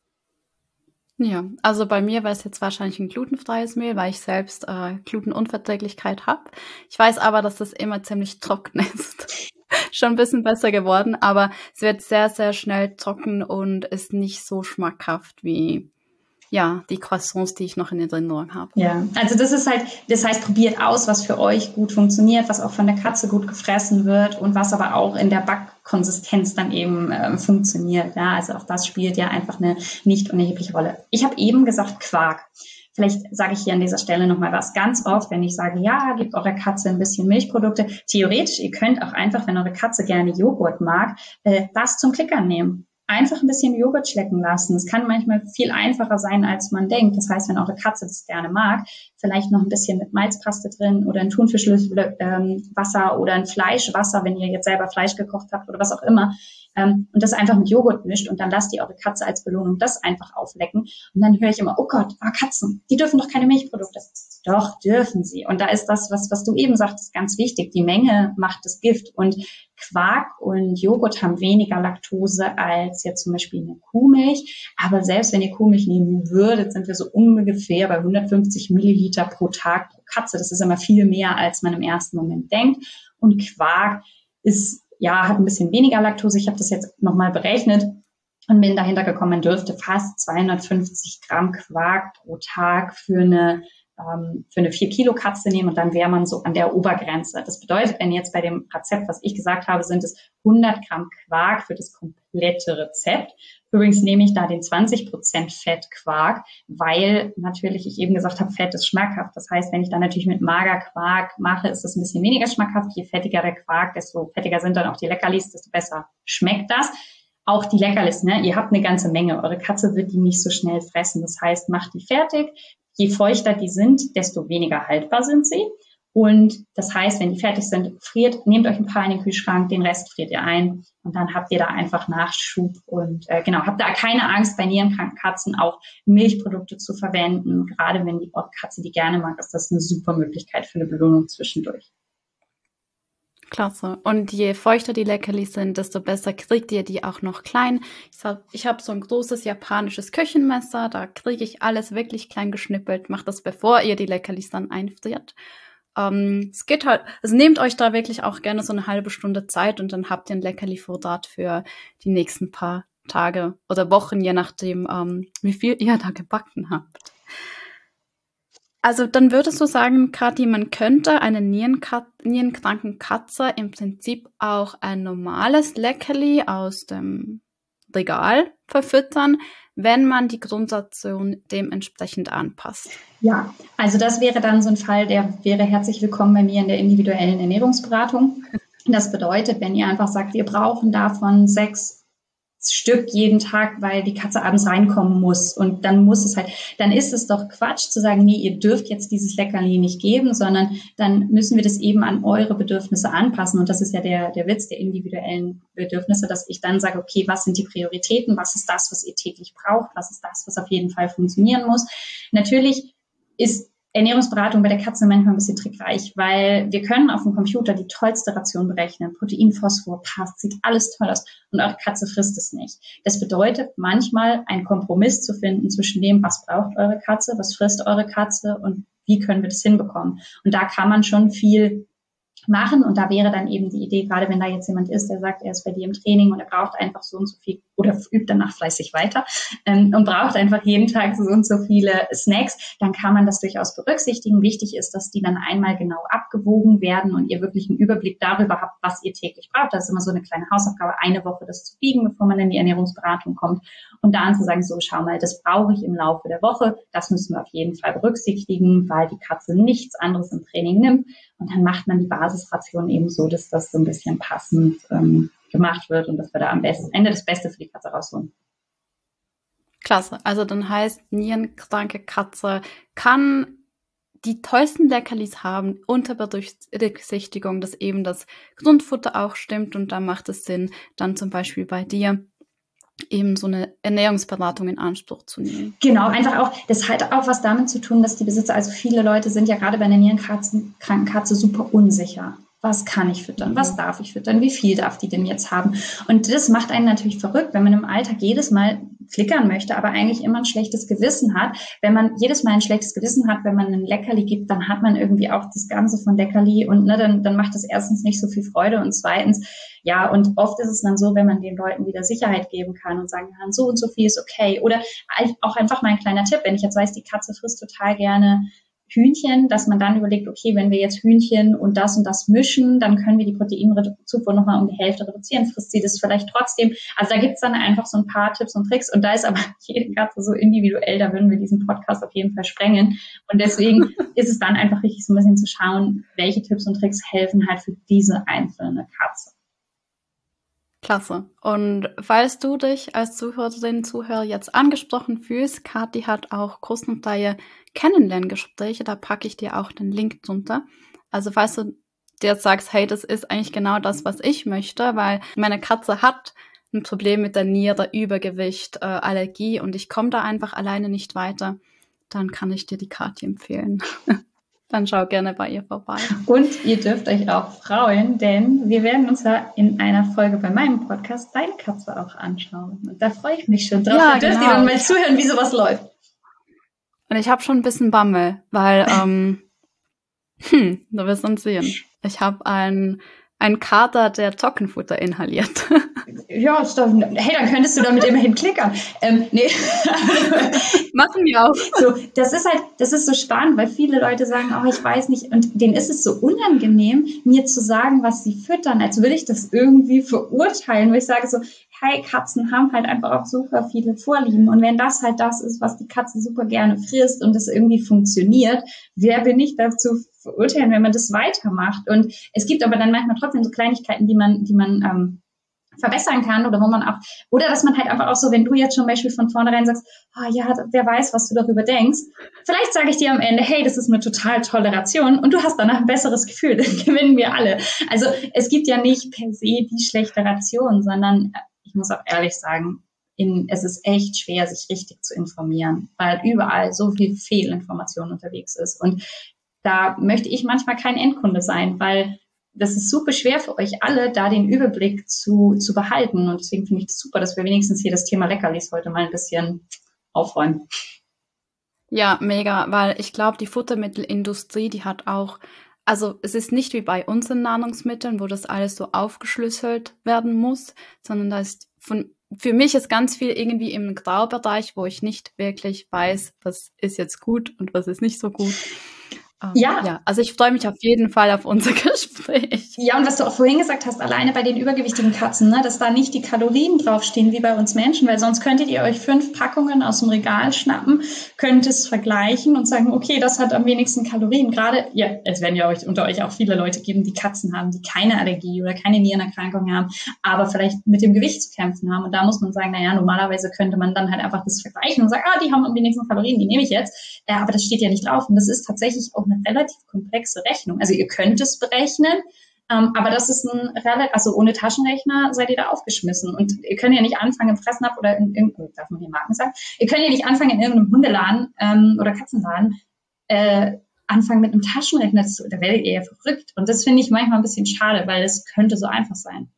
Ja, also bei mir wäre es jetzt wahrscheinlich ein glutenfreies Mehl, weil ich selbst äh, Glutenunverträglichkeit habe. Ich weiß aber, dass das immer ziemlich trocken ist. Schon ein bisschen besser geworden, aber es wird sehr, sehr schnell trocken und ist nicht so schmackhaft wie ja, die Croissants, die ich noch in Erinnerung habe. Ja, also das ist halt, das heißt, probiert aus, was für euch gut funktioniert, was auch von der Katze gut gefressen wird und was aber auch in der Backkonsistenz dann eben äh, funktioniert. Ja, also auch das spielt ja einfach eine nicht unerhebliche Rolle. Ich habe eben gesagt Quark. Vielleicht sage ich hier an dieser Stelle nochmal was. Ganz oft, wenn ich sage, ja, gebt eurer Katze ein bisschen Milchprodukte. Theoretisch, ihr könnt auch einfach, wenn eure Katze gerne Joghurt mag, äh, das zum Klickern nehmen. Einfach ein bisschen Joghurt schlecken lassen. Es kann manchmal viel einfacher sein, als man denkt. Das heißt, wenn eure Katze das gerne mag, vielleicht noch ein bisschen mit Malzpaste drin oder ein Thunfischwasser ähm, oder ein Fleischwasser, wenn ihr jetzt selber Fleisch gekocht habt oder was auch immer. Ähm, und das einfach mit Joghurt mischt und dann lasst ihr eure Katze als Belohnung das einfach auflecken. Und dann höre ich immer, oh Gott, oh Katzen, die dürfen doch keine Milchprodukte. Doch, dürfen sie. Und da ist das, was, was du eben sagtest, ganz wichtig. Die Menge macht das Gift. Und Quark und Joghurt haben weniger Laktose als jetzt zum Beispiel eine Kuhmilch. Aber selbst wenn ihr Kuhmilch nehmen würdet, sind wir so ungefähr bei hundertfünfzig Milliliter pro Tag pro Katze. Das ist immer viel mehr, als man im ersten Moment denkt. Und Quark ist, ja, hat ein bisschen weniger Laktose. Ich habe das jetzt nochmal berechnet und bin dahinter gekommen, man dürfte fast zweihundertfünfzig Gramm Quark pro Tag für eine für eine vier Kilo Katze nehmen und dann wäre man so an der Obergrenze. Das bedeutet, wenn jetzt bei dem Rezept, was ich gesagt habe, sind es hundert Gramm Quark für das komplette Rezept. Übrigens nehme ich da den zwanzig Prozent Fettquark, weil natürlich ich eben gesagt habe, Fett ist schmackhaft. Das heißt, wenn ich dann natürlich mit Magerquark mache, ist das ein bisschen weniger schmackhaft. Je fettiger der Quark, desto fettiger sind dann auch die Leckerlis, desto besser schmeckt das. Auch die Leckerlis, ne? Ihr habt eine ganze Menge. Eure Katze wird die nicht so schnell fressen. Das heißt, macht die fertig. Je feuchter die sind, desto weniger haltbar sind sie. Und das heißt, wenn die fertig sind, friert, nehmt euch ein paar in den Kühlschrank, den Rest friert ihr ein und dann habt ihr da einfach Nachschub. Und äh, genau, habt da keine Angst, bei nierenkranken Katzen auch Milchprodukte zu verwenden. Gerade wenn die eure Katze die gerne mag, ist das eine super Möglichkeit für eine Belohnung zwischendurch. Klasse. Und je feuchter die Leckerlis sind, desto besser kriegt ihr die auch noch klein. Ich habe ich hab so ein großes japanisches Küchenmesser, da kriege ich alles wirklich klein geschnippelt. Macht das, bevor ihr die Leckerlis dann einfriert. Ähm, es geht halt, also nehmt euch da wirklich auch gerne so eine halbe Stunde Zeit und dann habt ihr ein Leckerli-Vorrat für die nächsten paar Tage oder Wochen, je nachdem, ähm, wie viel ihr da gebacken habt. Also dann würdest du sagen, Kathi, man könnte eine Nierenkat- nierenkranken Katze im Prinzip auch ein normales Leckerli aus dem Regal verfüttern, wenn man die Grundration dementsprechend anpasst. Ja, also das wäre dann so ein Fall, der wäre herzlich willkommen bei mir in der individuellen Ernährungsberatung. Das bedeutet, wenn ihr einfach sagt, wir brauchen davon sechs Stück jeden Tag, weil die Katze abends reinkommen muss und dann muss es halt, dann ist es doch Quatsch zu sagen, nee, ihr dürft jetzt dieses Leckerli nicht geben, sondern dann müssen wir das eben an eure Bedürfnisse anpassen und das ist ja der, der Witz der individuellen Bedürfnisse, dass ich dann sage, okay, was sind die Prioritäten, was ist das, was ihr täglich braucht, was ist das, was auf jeden Fall funktionieren muss. Natürlich ist Ernährungsberatung bei der Katze manchmal ein bisschen trickreich, weil wir können auf dem Computer die tollste Ration berechnen. Protein, Phosphor, passt, sieht alles toll aus und eure Katze frisst es nicht. Das bedeutet manchmal einen Kompromiss zu finden zwischen dem, was braucht eure Katze, was frisst eure Katze und wie können wir das hinbekommen. Und da kann man schon viel machen. Und da wäre dann eben die Idee, gerade wenn da jetzt jemand ist, der sagt, er ist bei dir im Training und er braucht einfach so und so viel oder übt danach fleißig weiter ähm, und braucht einfach jeden Tag so und so viele Snacks, dann kann man das durchaus berücksichtigen. Wichtig ist, dass die dann einmal genau abgewogen werden und ihr wirklich einen Überblick darüber habt, was ihr täglich braucht. Das ist immer so eine kleine Hausaufgabe, eine Woche das zu wiegen, bevor man in die Ernährungsberatung kommt und dann zu sagen, so schau mal, das brauche ich im Laufe der Woche, das müssen wir auf jeden Fall berücksichtigen, weil die Katze nichts anderes im Training nimmt und dann macht man die Basisration eben so, dass das so ein bisschen passend ähm, gemacht wird und dass wir da am besten, Ende das Beste für die Katze rausholen. Klasse. Also dann heißt, nierenkranke Katze kann die tollsten Leckerlis haben unter Berücksichtigung, dass eben das Grundfutter auch stimmt und da macht es Sinn, dann zum Beispiel bei dir eben so eine Ernährungsberatung in Anspruch zu nehmen. Genau, einfach auch, das hat auch was damit zu tun, dass die Besitzer, also viele Leute sind ja gerade bei einer nierenkranken Katze super unsicher. Was kann ich füttern? Was darf ich füttern? Wie viel darf die denn jetzt haben? Und das macht einen natürlich verrückt, wenn man im Alltag jedes Mal flickern möchte, aber eigentlich immer ein schlechtes Gewissen hat. Wenn man jedes Mal ein schlechtes Gewissen hat, wenn man ein Leckerli gibt, dann hat man irgendwie auch das Ganze von Leckerli und ne, dann, dann macht das erstens nicht so viel Freude und zweitens, ja, und oft ist es dann so, wenn man den Leuten wieder Sicherheit geben kann und sagen kann, so und so viel ist okay. Oder auch einfach mal ein kleiner Tipp, wenn ich jetzt weiß, die Katze frisst total gerne Hühnchen, dass man dann überlegt, okay, wenn wir jetzt Hühnchen und das und das mischen, dann können wir die Proteinzufuhr nochmal um die Hälfte reduzieren. Frisst sie das vielleicht trotzdem? Also da gibt's dann einfach so ein paar Tipps und Tricks und da ist aber jede Katze so individuell, da würden wir diesen Podcast auf jeden Fall sprengen. Und deswegen ist es dann einfach richtig, so ein bisschen zu schauen, welche Tipps und Tricks helfen halt für diese einzelne Katze. Klasse. Und falls du dich als Zuhörerin, Zuhörer jetzt angesprochen fühlst, Kathi hat auch kostenfreie Kennenlerngespräche, da packe ich dir auch den Link drunter. Also falls du dir jetzt sagst, hey, das ist eigentlich genau das, was ich möchte, weil meine Katze hat ein Problem mit der Niere, Übergewicht, äh, Allergie und ich komme da einfach alleine nicht weiter, dann kann ich dir die Kathi empfehlen. Dann schau gerne bei ihr vorbei. Und ihr dürft euch auch freuen, denn wir werden uns ja in einer Folge bei meinem Podcast Deine Katze auch anschauen. Und da freue ich mich schon drauf. Ja, da dürft genau. ihr dann mal zuhören, wie sowas läuft. Und ich habe schon ein bisschen Bammel, weil, ähm, hm, du wirst uns sehen. Ich habe einen, einen Kater, der Trockenfutter inhaliert. Ja, stopp. Hey, dann könntest du damit immerhin klickern. Ähm, nee. Machen wir auch. So, das ist halt, das ist so spannend, weil viele Leute sagen, oh, ich weiß nicht, und denen ist es so unangenehm, mir zu sagen, was sie füttern, als würde ich das irgendwie verurteilen, wo ich sage so, hey, Katzen haben halt einfach auch super viele Vorlieben und wenn das halt das ist, was die Katze super gerne frisst und das irgendwie funktioniert, wer bin ich dazu verurteilen, wenn man das weitermacht? Und es gibt aber dann manchmal trotzdem so Kleinigkeiten, die man, die man ähm, verbessern kann oder wo man auch, oder dass man halt einfach auch so, wenn du jetzt zum Beispiel von vornherein sagst, oh ja, wer weiß, was du darüber denkst, vielleicht sage ich dir am Ende, hey, das ist eine total tolle Ration und du hast danach ein besseres Gefühl, dann gewinnen wir alle. Also es gibt ja nicht per se die schlechte Ration, sondern ich muss auch ehrlich sagen, in, es ist echt schwer, sich richtig zu informieren, weil überall so viel Fehlinformation unterwegs ist und da möchte ich manchmal kein Endkunde sein, weil das ist super schwer für euch alle, da den Überblick zu, zu behalten. Und deswegen finde ich es super, dass wir wenigstens hier das Thema Leckerlis heute mal ein bisschen aufräumen. Ja, mega, weil ich glaube, die Futtermittelindustrie, die hat auch, also es ist nicht wie bei unseren Nahrungsmitteln, wo das alles so aufgeschlüsselt werden muss, sondern da ist von, für mich ist ganz viel irgendwie im Graubereich, wo ich nicht wirklich weiß, was ist jetzt gut und was ist nicht so gut. Um, ja. ja, also ich freue mich auf jeden Fall auf unser Gespräch. Ja, und was du auch vorhin gesagt hast, alleine bei den übergewichtigen Katzen, ne, dass da nicht die Kalorien draufstehen wie bei uns Menschen, weil sonst könntet ihr euch fünf Packungen aus dem Regal schnappen, könnt es vergleichen und sagen, okay, das hat am wenigsten Kalorien. Gerade, ja, es werden ja euch, unter euch auch viele Leute geben, die Katzen haben, die keine Allergie oder keine Nierenerkrankung haben, aber vielleicht mit dem Gewicht zu kämpfen haben. Und da muss man sagen, naja, normalerweise könnte man dann halt einfach das vergleichen und sagen, ah, die haben am wenigsten Kalorien, die nehme ich jetzt. Äh, aber das steht ja nicht drauf. Und das ist tatsächlich auch eine relativ komplexe Rechnung. Also ihr könnt es berechnen, ähm, aber das ist ein relativ, also ohne Taschenrechner seid ihr da aufgeschmissen. Und ihr könnt ja nicht anfangen im Fressnapf oder in irgendeinem, darf man hier Marken sagen, ihr könnt ja nicht anfangen in irgendeinem Hundeladen ähm, oder Katzenladen, äh, anfangen mit einem Taschenrechner zu, da werdet ihr ja verrückt. Und das finde ich manchmal ein bisschen schade, weil es könnte so einfach sein.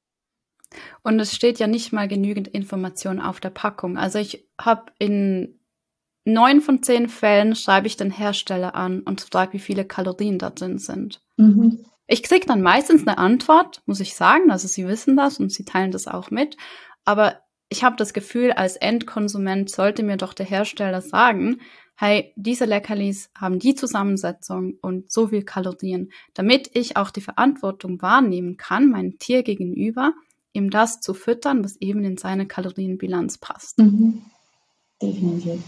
Und es steht ja nicht mal genügend Information auf der Packung. Also ich habe in neun von zehn Fällen schreibe ich den Hersteller an und frage, wie viele Kalorien da drin sind. Mhm. Ich kriege dann meistens eine Antwort, muss ich sagen. Also sie wissen das und sie teilen das auch mit. Aber ich habe das Gefühl, als Endkonsument sollte mir doch der Hersteller sagen, hey, diese Leckerlis haben die Zusammensetzung und so viel Kalorien, damit ich auch die Verantwortung wahrnehmen kann, meinem Tier gegenüber, ihm das zu füttern, was eben in seine Kalorienbilanz passt. Mhm. Definitiv.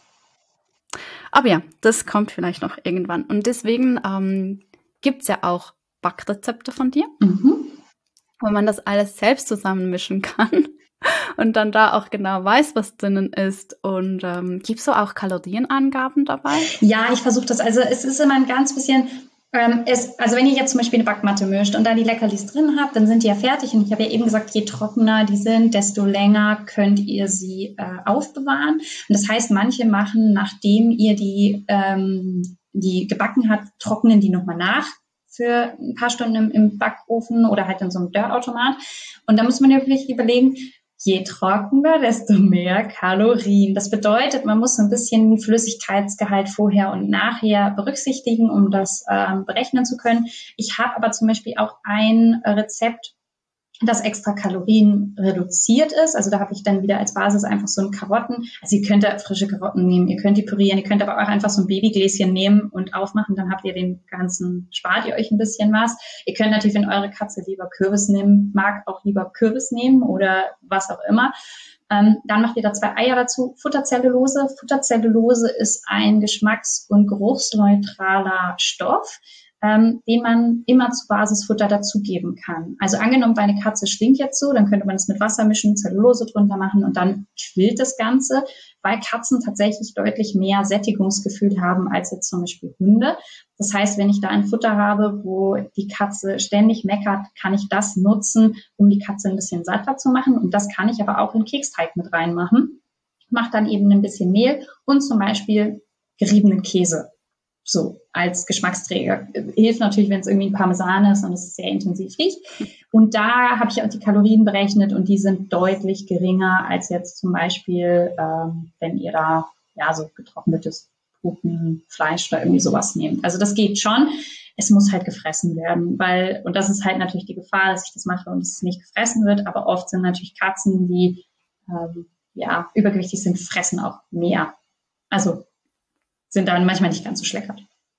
Aber ja, das kommt vielleicht noch irgendwann. Und deswegen ähm, gibt's ja auch Backrezepte von dir, Mhm. wo man das alles selbst zusammenmischen kann und dann da auch genau weiß, was drinnen ist. Und ähm, gibst du auch Kalorienangaben dabei? Ja, ich versuche das. Also es ist immer ein ganz bisschen, ähm, es, also wenn ihr jetzt zum Beispiel eine Backmatte mischt und da die Leckerlis drin habt, dann sind die ja fertig. Und ich habe ja eben gesagt, je trockener die sind, desto länger könnt ihr sie äh, aufbewahren. Und das heißt, manche machen, nachdem ihr die, ähm, die gebacken habt, trocknen die nochmal nach für ein paar Stunden im, im Backofen oder halt in so einem Dörrautomat. Und da muss man ja wirklich überlegen, je trockener, desto mehr Kalorien. Das bedeutet, man muss ein bisschen Flüssigkeitsgehalt vorher und nachher berücksichtigen, um das ähm, berechnen zu können. Ich habe aber zum Beispiel auch ein Rezept, das extra Kalorien reduziert ist. Also da habe ich dann wieder als Basis einfach so ein Karotten. Also ihr könnt da frische Karotten nehmen, ihr könnt die pürieren, ihr könnt aber auch einfach so ein Babygläschen nehmen und aufmachen, dann habt ihr den ganzen, spart ihr euch ein bisschen was. Ihr könnt natürlich, wenn eure Katze lieber Kürbis nehmen mag, auch lieber Kürbis nehmen oder was auch immer. Ähm, dann macht ihr da zwei Eier dazu. Futterzellulose. Futterzellulose ist ein geschmacks- und geruchsneutraler Stoff, ähm, den man immer zu Basisfutter dazugeben kann. Also angenommen, deine Katze stinkt jetzt so, dann könnte man es mit Wasser mischen, Zellulose drunter machen und dann quillt das Ganze, weil Katzen tatsächlich deutlich mehr Sättigungsgefühl haben als jetzt zum Beispiel Hunde. Das heißt, wenn ich da ein Futter habe, wo die Katze ständig meckert, kann ich das nutzen, um die Katze ein bisschen satter zu machen. Und das kann ich aber auch in Keksteig mit reinmachen. Mache dann eben ein bisschen Mehl und zum Beispiel geriebenen Käse. So, als Geschmacksträger. Hilft natürlich, wenn es irgendwie ein Parmesan ist und es sehr intensiv riecht. Und da habe ich auch die Kalorien berechnet und die sind deutlich geringer als jetzt zum Beispiel, ähm, wenn ihr da ja so getrocknetes Putenfleisch oder irgendwie sowas nehmt. Also das geht schon. Es muss halt gefressen werden, weil, und das ist halt natürlich die Gefahr, dass ich das mache und es nicht gefressen wird, aber oft sind natürlich Katzen, die ähm, ja übergewichtig sind, fressen auch mehr. Also sind dann manchmal nicht ganz so schleckert.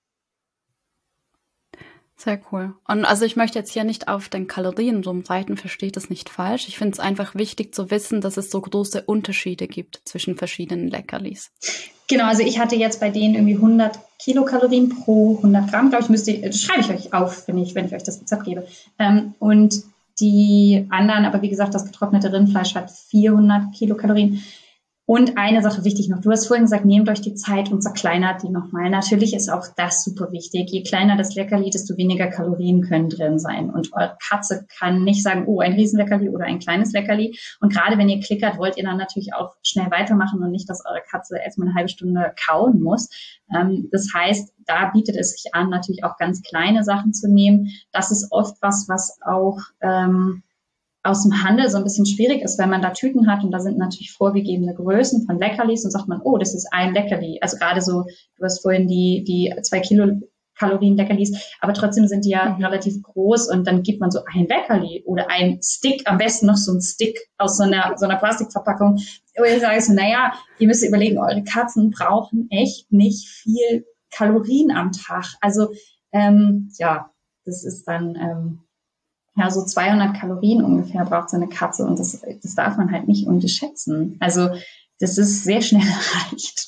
Sehr cool. Und also ich möchte jetzt hier nicht auf den Kalorien rumreiten, versteht das nicht falsch. Ich finde es einfach wichtig zu wissen, dass es so große Unterschiede gibt zwischen verschiedenen Leckerlis. Genau, also ich hatte jetzt bei denen irgendwie hundert Kilokalorien pro hundert Gramm, glaube ich, müsste, das schreibe ich euch auf, wenn ich, wenn ich euch das Rezept gebe. Ähm, und die anderen, aber wie gesagt, das getrocknete Rindfleisch hat vierhundert Kilokalorien. Und eine Sache wichtig noch, du hast vorhin gesagt, nehmt euch die Zeit und zerkleinert die nochmal. Natürlich ist auch das super wichtig. Je kleiner das Leckerli, desto weniger Kalorien können drin sein. Und eure Katze kann nicht sagen, oh, ein Riesenleckerli oder ein kleines Leckerli. Und gerade wenn ihr klickert, wollt ihr dann natürlich auch schnell weitermachen und nicht, dass eure Katze erstmal eine halbe Stunde kauen muss. Ähm, das heißt, da bietet es sich an, natürlich auch ganz kleine Sachen zu nehmen. Das ist oft was, was auch ähm, aus dem Handel so ein bisschen schwierig ist, wenn man da Tüten hat und da sind natürlich vorgegebene Größen von Leckerlis und sagt man, oh, das ist ein Leckerli. Also gerade so, du hast vorhin die, die zwei Kilokalorien Leckerlis, aber trotzdem sind die ja mhm. relativ groß und dann gibt man so ein Leckerli oder ein Stick, am besten noch so ein Stick aus so einer, so einer Plastikverpackung. Und ich sage so, naja, ihr müsst überlegen, eure Katzen brauchen echt nicht viel Kalorien am Tag. Also, ähm, ja, das ist dann, ähm, ja, so zweihundert Kalorien ungefähr braucht so eine Katze und das, das darf man halt nicht unterschätzen. Also das ist sehr schnell erreicht.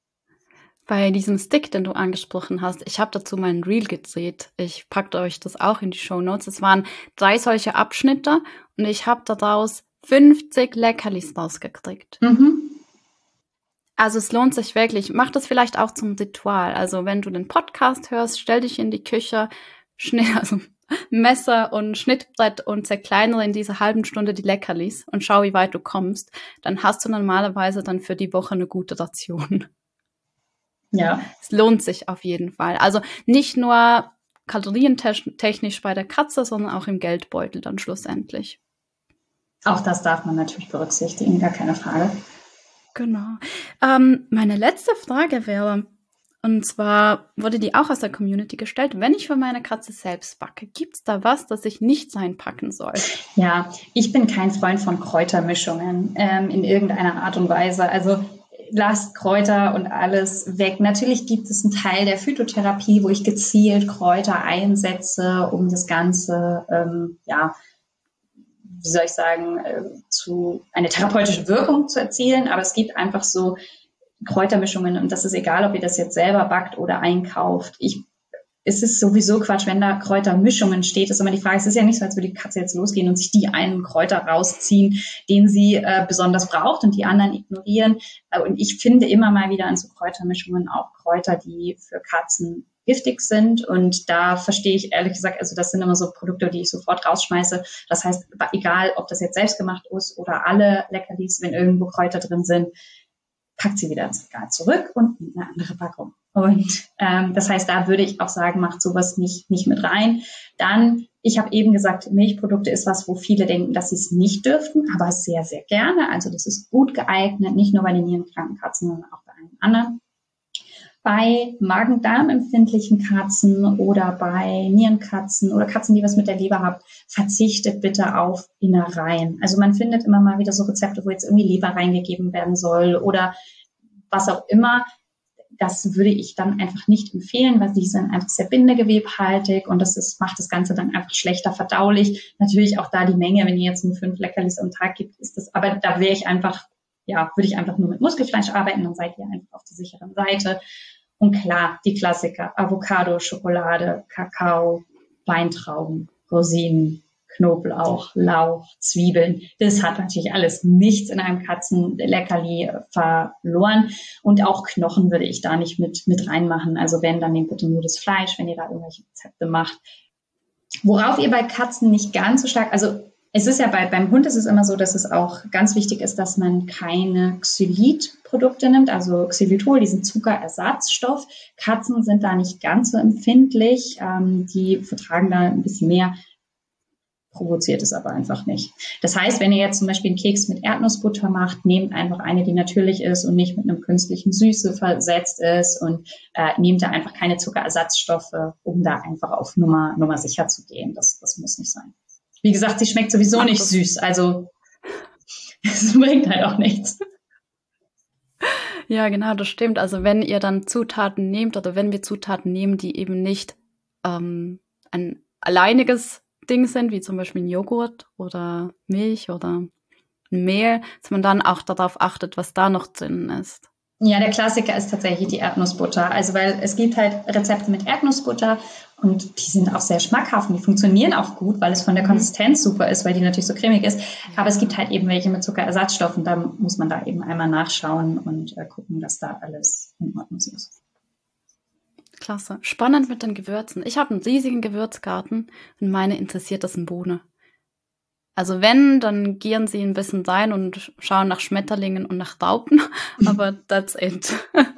Bei diesem Stick, den du angesprochen hast, ich habe dazu meinen Reel gedreht. Ich packe euch das auch in die Shownotes. Es waren drei solche Abschnitte und ich habe daraus fünfzig Leckerlis rausgekriegt. Mhm. Also es lohnt sich wirklich. Mach das vielleicht auch zum Ritual. Also wenn du den Podcast hörst, stell dich in die Küche, schnell, also Messer und Schnittbrett und zerkleinere in dieser halben Stunde die Leckerlis und schau, wie weit du kommst. Dann hast du normalerweise dann für die Woche eine gute Ration. Ja. Es lohnt sich auf jeden Fall. Also nicht nur kalorientechnisch bei der Katze, sondern auch im Geldbeutel dann schlussendlich. Auch das darf man natürlich berücksichtigen, gar keine Frage. Genau. Ähm, meine letzte Frage wäre, Und zwar wurde die auch aus der Community gestellt. Wenn ich für meine Katze selbst backe, gibt es da was, das ich nicht so einpacken soll? Ja, ich bin kein Freund von Kräutermischungen ähm, in irgendeiner Art und Weise. Also lasst Kräuter und alles weg. Natürlich gibt es einen Teil der Phytotherapie, wo ich gezielt Kräuter einsetze, um das Ganze, ähm, ja, wie soll ich sagen, äh, zu eine therapeutische Wirkung zu erzielen. Aber es gibt einfach so Kräutermischungen und das ist egal, ob ihr das jetzt selber backt oder einkauft. Ich, es ist sowieso Quatsch, wenn da Kräutermischungen steht, ist immer die Frage, es ist ja nicht so, als würde die Katze jetzt losgehen und sich die einen Kräuter rausziehen, den sie äh, besonders braucht und die anderen ignorieren. Und ich finde immer mal wieder an so Kräutermischungen auch Kräuter, die für Katzen giftig sind und da verstehe ich ehrlich gesagt, also das sind immer so Produkte, die ich sofort rausschmeiße. Das heißt, egal, ob das jetzt selbstgemacht ist oder alle Leckerlis, wenn irgendwo Kräuter drin sind, packt sie wieder ins Regal zurück und in eine andere Packung. Und ähm, das heißt, da würde ich auch sagen, macht sowas nicht nicht mit rein. Dann, ich habe eben gesagt, Milchprodukte ist was, wo viele denken, dass sie es nicht dürften, aber sehr, sehr gerne. Also das ist gut geeignet, nicht nur bei den nierenkranken Katzen, sondern auch bei allen anderen. Bei Magen-Darm-empfindlichen Katzen oder bei Nierenkatzen oder Katzen, die was mit der Leber haben, verzichtet bitte auf Innereien. Also man findet immer mal wieder so Rezepte, wo jetzt irgendwie Leber reingegeben werden soll oder was auch immer. Das würde ich dann einfach nicht empfehlen, weil die sind einfach sehr bindegewebhaltig und das ist, macht das Ganze dann einfach schlechter verdaulich. Natürlich auch da die Menge, wenn ihr jetzt nur fünf Leckerlis am Tag gibt, ist das, aber da wäre ich einfach, ja, würde ich einfach nur mit Muskelfleisch arbeiten, dann seid ihr einfach auf der sicheren Seite. Und klar, die Klassiker, Avocado, Schokolade, Kakao, Weintrauben, Rosinen, Knoblauch, Lauch, Zwiebeln. Das hat natürlich alles nichts in einem Katzenleckerli verloren. Und auch Knochen würde ich da nicht mit, mit reinmachen. Also wenn, dann nehmt bitte nur das Fleisch, wenn ihr da irgendwelche Rezepte macht. Worauf ihr bei Katzen nicht ganz so stark, also es ist ja bei, beim Hund ist es immer so, dass es auch ganz wichtig ist, dass man keine Xylit-Produkte nimmt, also Xylitol, diesen Zuckerersatzstoff. Katzen sind da nicht ganz so empfindlich, ähm, die vertragen da ein bisschen mehr, provoziert es aber einfach nicht. Das heißt, wenn ihr jetzt zum Beispiel einen Keks mit Erdnussbutter macht, nehmt einfach eine, die natürlich ist und nicht mit einem künstlichen Süße versetzt ist und äh, nehmt da einfach keine Zuckerersatzstoffe, um da einfach auf Nummer, Nummer sicher zu gehen. Das, das muss nicht sein. Wie gesagt, sie schmeckt sowieso nicht süß, also es bringt halt auch nichts. Ja, genau, das stimmt. Also wenn ihr dann Zutaten nehmt oder wenn wir Zutaten nehmen, die eben nicht ähm, ein alleiniges Ding sind, wie zum Beispiel ein Joghurt oder Milch oder ein Mehl, dass man dann auch darauf achtet, was da noch drin ist. Ja, der Klassiker ist tatsächlich die Erdnussbutter. Also weil es gibt halt Rezepte mit Erdnussbutter und die sind auch sehr schmackhaft und die funktionieren auch gut, weil es von der Konsistenz super ist, weil die natürlich so cremig ist. Aber es gibt halt eben welche mit Zuckerersatzstoffen. Da muss man da eben einmal nachschauen und äh, gucken, dass da alles in Ordnung ist. Klasse. Spannend mit den Gewürzen. Ich habe einen riesigen Gewürzgarten und meine interessiert das in Bohne. Also wenn, dann gieren sie ein bisschen rein und schauen nach Schmetterlingen und nach Raupen, aber that's it.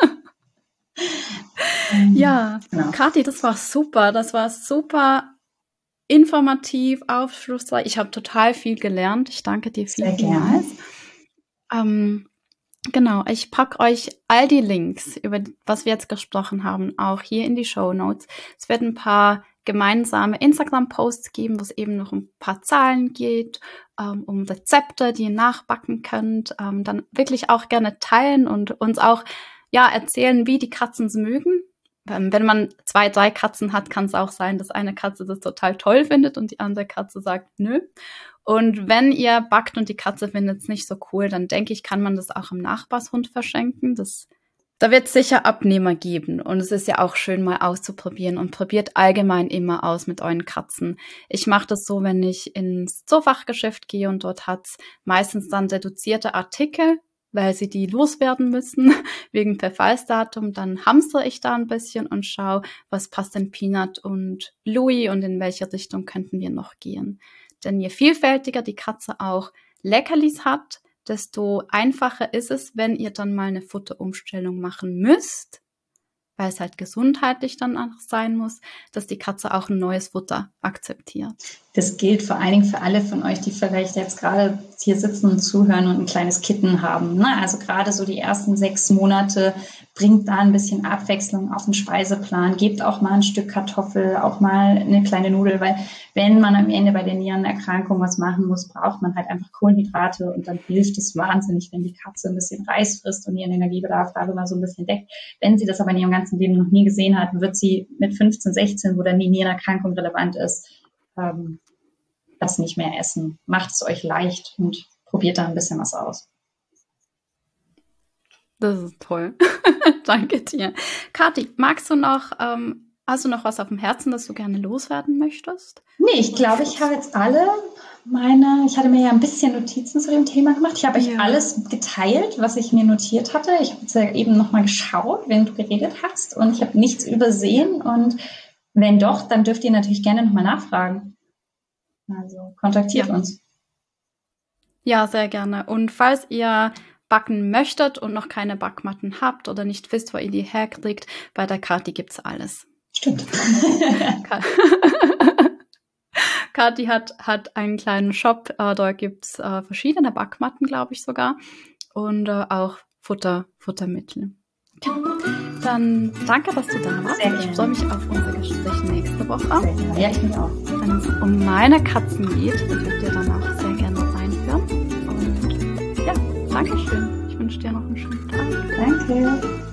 Ja, genau. Kathi, das war super. Das war super informativ, aufschlussreich. Ich habe total viel gelernt. Ich danke dir vielmals. Ähm, genau, ich packe euch all die Links, über was wir jetzt gesprochen haben, auch hier in die Shownotes. Es werden ein paar gemeinsame Instagram-Posts geben, wo es eben noch um ein paar Zahlen geht, ähm, um Rezepte, die ihr nachbacken könnt. Ähm, dann wirklich auch gerne teilen und uns auch ja erzählen, wie die Katzen es mögen. Ähm, wenn man zwei, drei Katzen hat, kann es auch sein, dass eine Katze das total toll findet und die andere Katze sagt, nö. Und wenn ihr backt und die Katze findet es nicht so cool, dann denke ich, kann man das auch im Nachbarshund verschenken. Das Da wird es sicher Abnehmer geben und es ist ja auch schön mal auszuprobieren und probiert allgemein immer aus mit euren Katzen. Ich mache das so, wenn ich ins Zoofachgeschäft gehe und dort hat es meistens dann reduzierte Artikel, weil sie die loswerden müssen wegen Verfallsdatum. Dann hamstere ich da ein bisschen und schaue, was passt in Peanut und Louis und in welche Richtung könnten wir noch gehen. Denn je vielfältiger die Katze auch Leckerlis hat, desto einfacher ist es, wenn ihr dann mal eine Futterumstellung machen müsst, weil es halt gesundheitlich dann auch sein muss, dass die Katze auch ein neues Futter akzeptiert. Das gilt vor allen Dingen für alle von euch, die vielleicht jetzt gerade hier sitzen und zuhören und ein kleines Kitten haben. Ne? Also gerade so die ersten sechs Monate bringt da ein bisschen Abwechslung auf den Speiseplan, gebt auch mal ein Stück Kartoffel, auch mal eine kleine Nudel, weil wenn man am Ende bei der Nierenerkrankung was machen muss, braucht man halt einfach Kohlenhydrate und dann hilft es wahnsinnig, wenn die Katze ein bisschen Reis frisst und ihren Energiebedarf darüber so ein bisschen deckt. Wenn sie das aber in ihrem ganzen Leben noch nie gesehen hat, wird sie mit fünfzehn, sechzehn, wo dann die Nierenerkrankung relevant ist, ähm, das nicht mehr essen. Macht es euch leicht und probiert da ein bisschen was aus. Das ist toll. Danke dir. Kathi, magst du noch, ähm, hast du noch was auf dem Herzen, das du gerne loswerden möchtest? Nee, ich glaube, ich habe jetzt alle meine, ich hatte mir ja ein bisschen Notizen zu dem Thema gemacht. Ich habe euch ja. alles geteilt, was ich mir notiert hatte. Ich habe jetzt ja eben nochmal geschaut, wenn du geredet hast, und ich habe nichts übersehen. Und wenn doch, dann dürft ihr natürlich gerne nochmal nachfragen. Also kontaktiert ja. uns. Ja, sehr gerne. Und falls ihr backen möchtet und noch keine Backmatten habt oder nicht wisst, wo ihr die herkriegt, bei der Kathi gibt's alles. Stimmt. Kathi hat, hat einen kleinen Shop, äh, da gibt's äh, verschiedene Backmatten, glaube ich sogar, und äh, auch Futter, Futtermittel. Okay. Dann danke, dass du da warst. Sehr ich freue mich auf unser Gespräch nächste Woche. Ja, ich mich auch. Wenn es um meine Katzen geht, dürft ihr dann auch sehr gerne reinhören. Und ja, danke schön. Ich wünsche dir noch einen schönen Tag. Danke.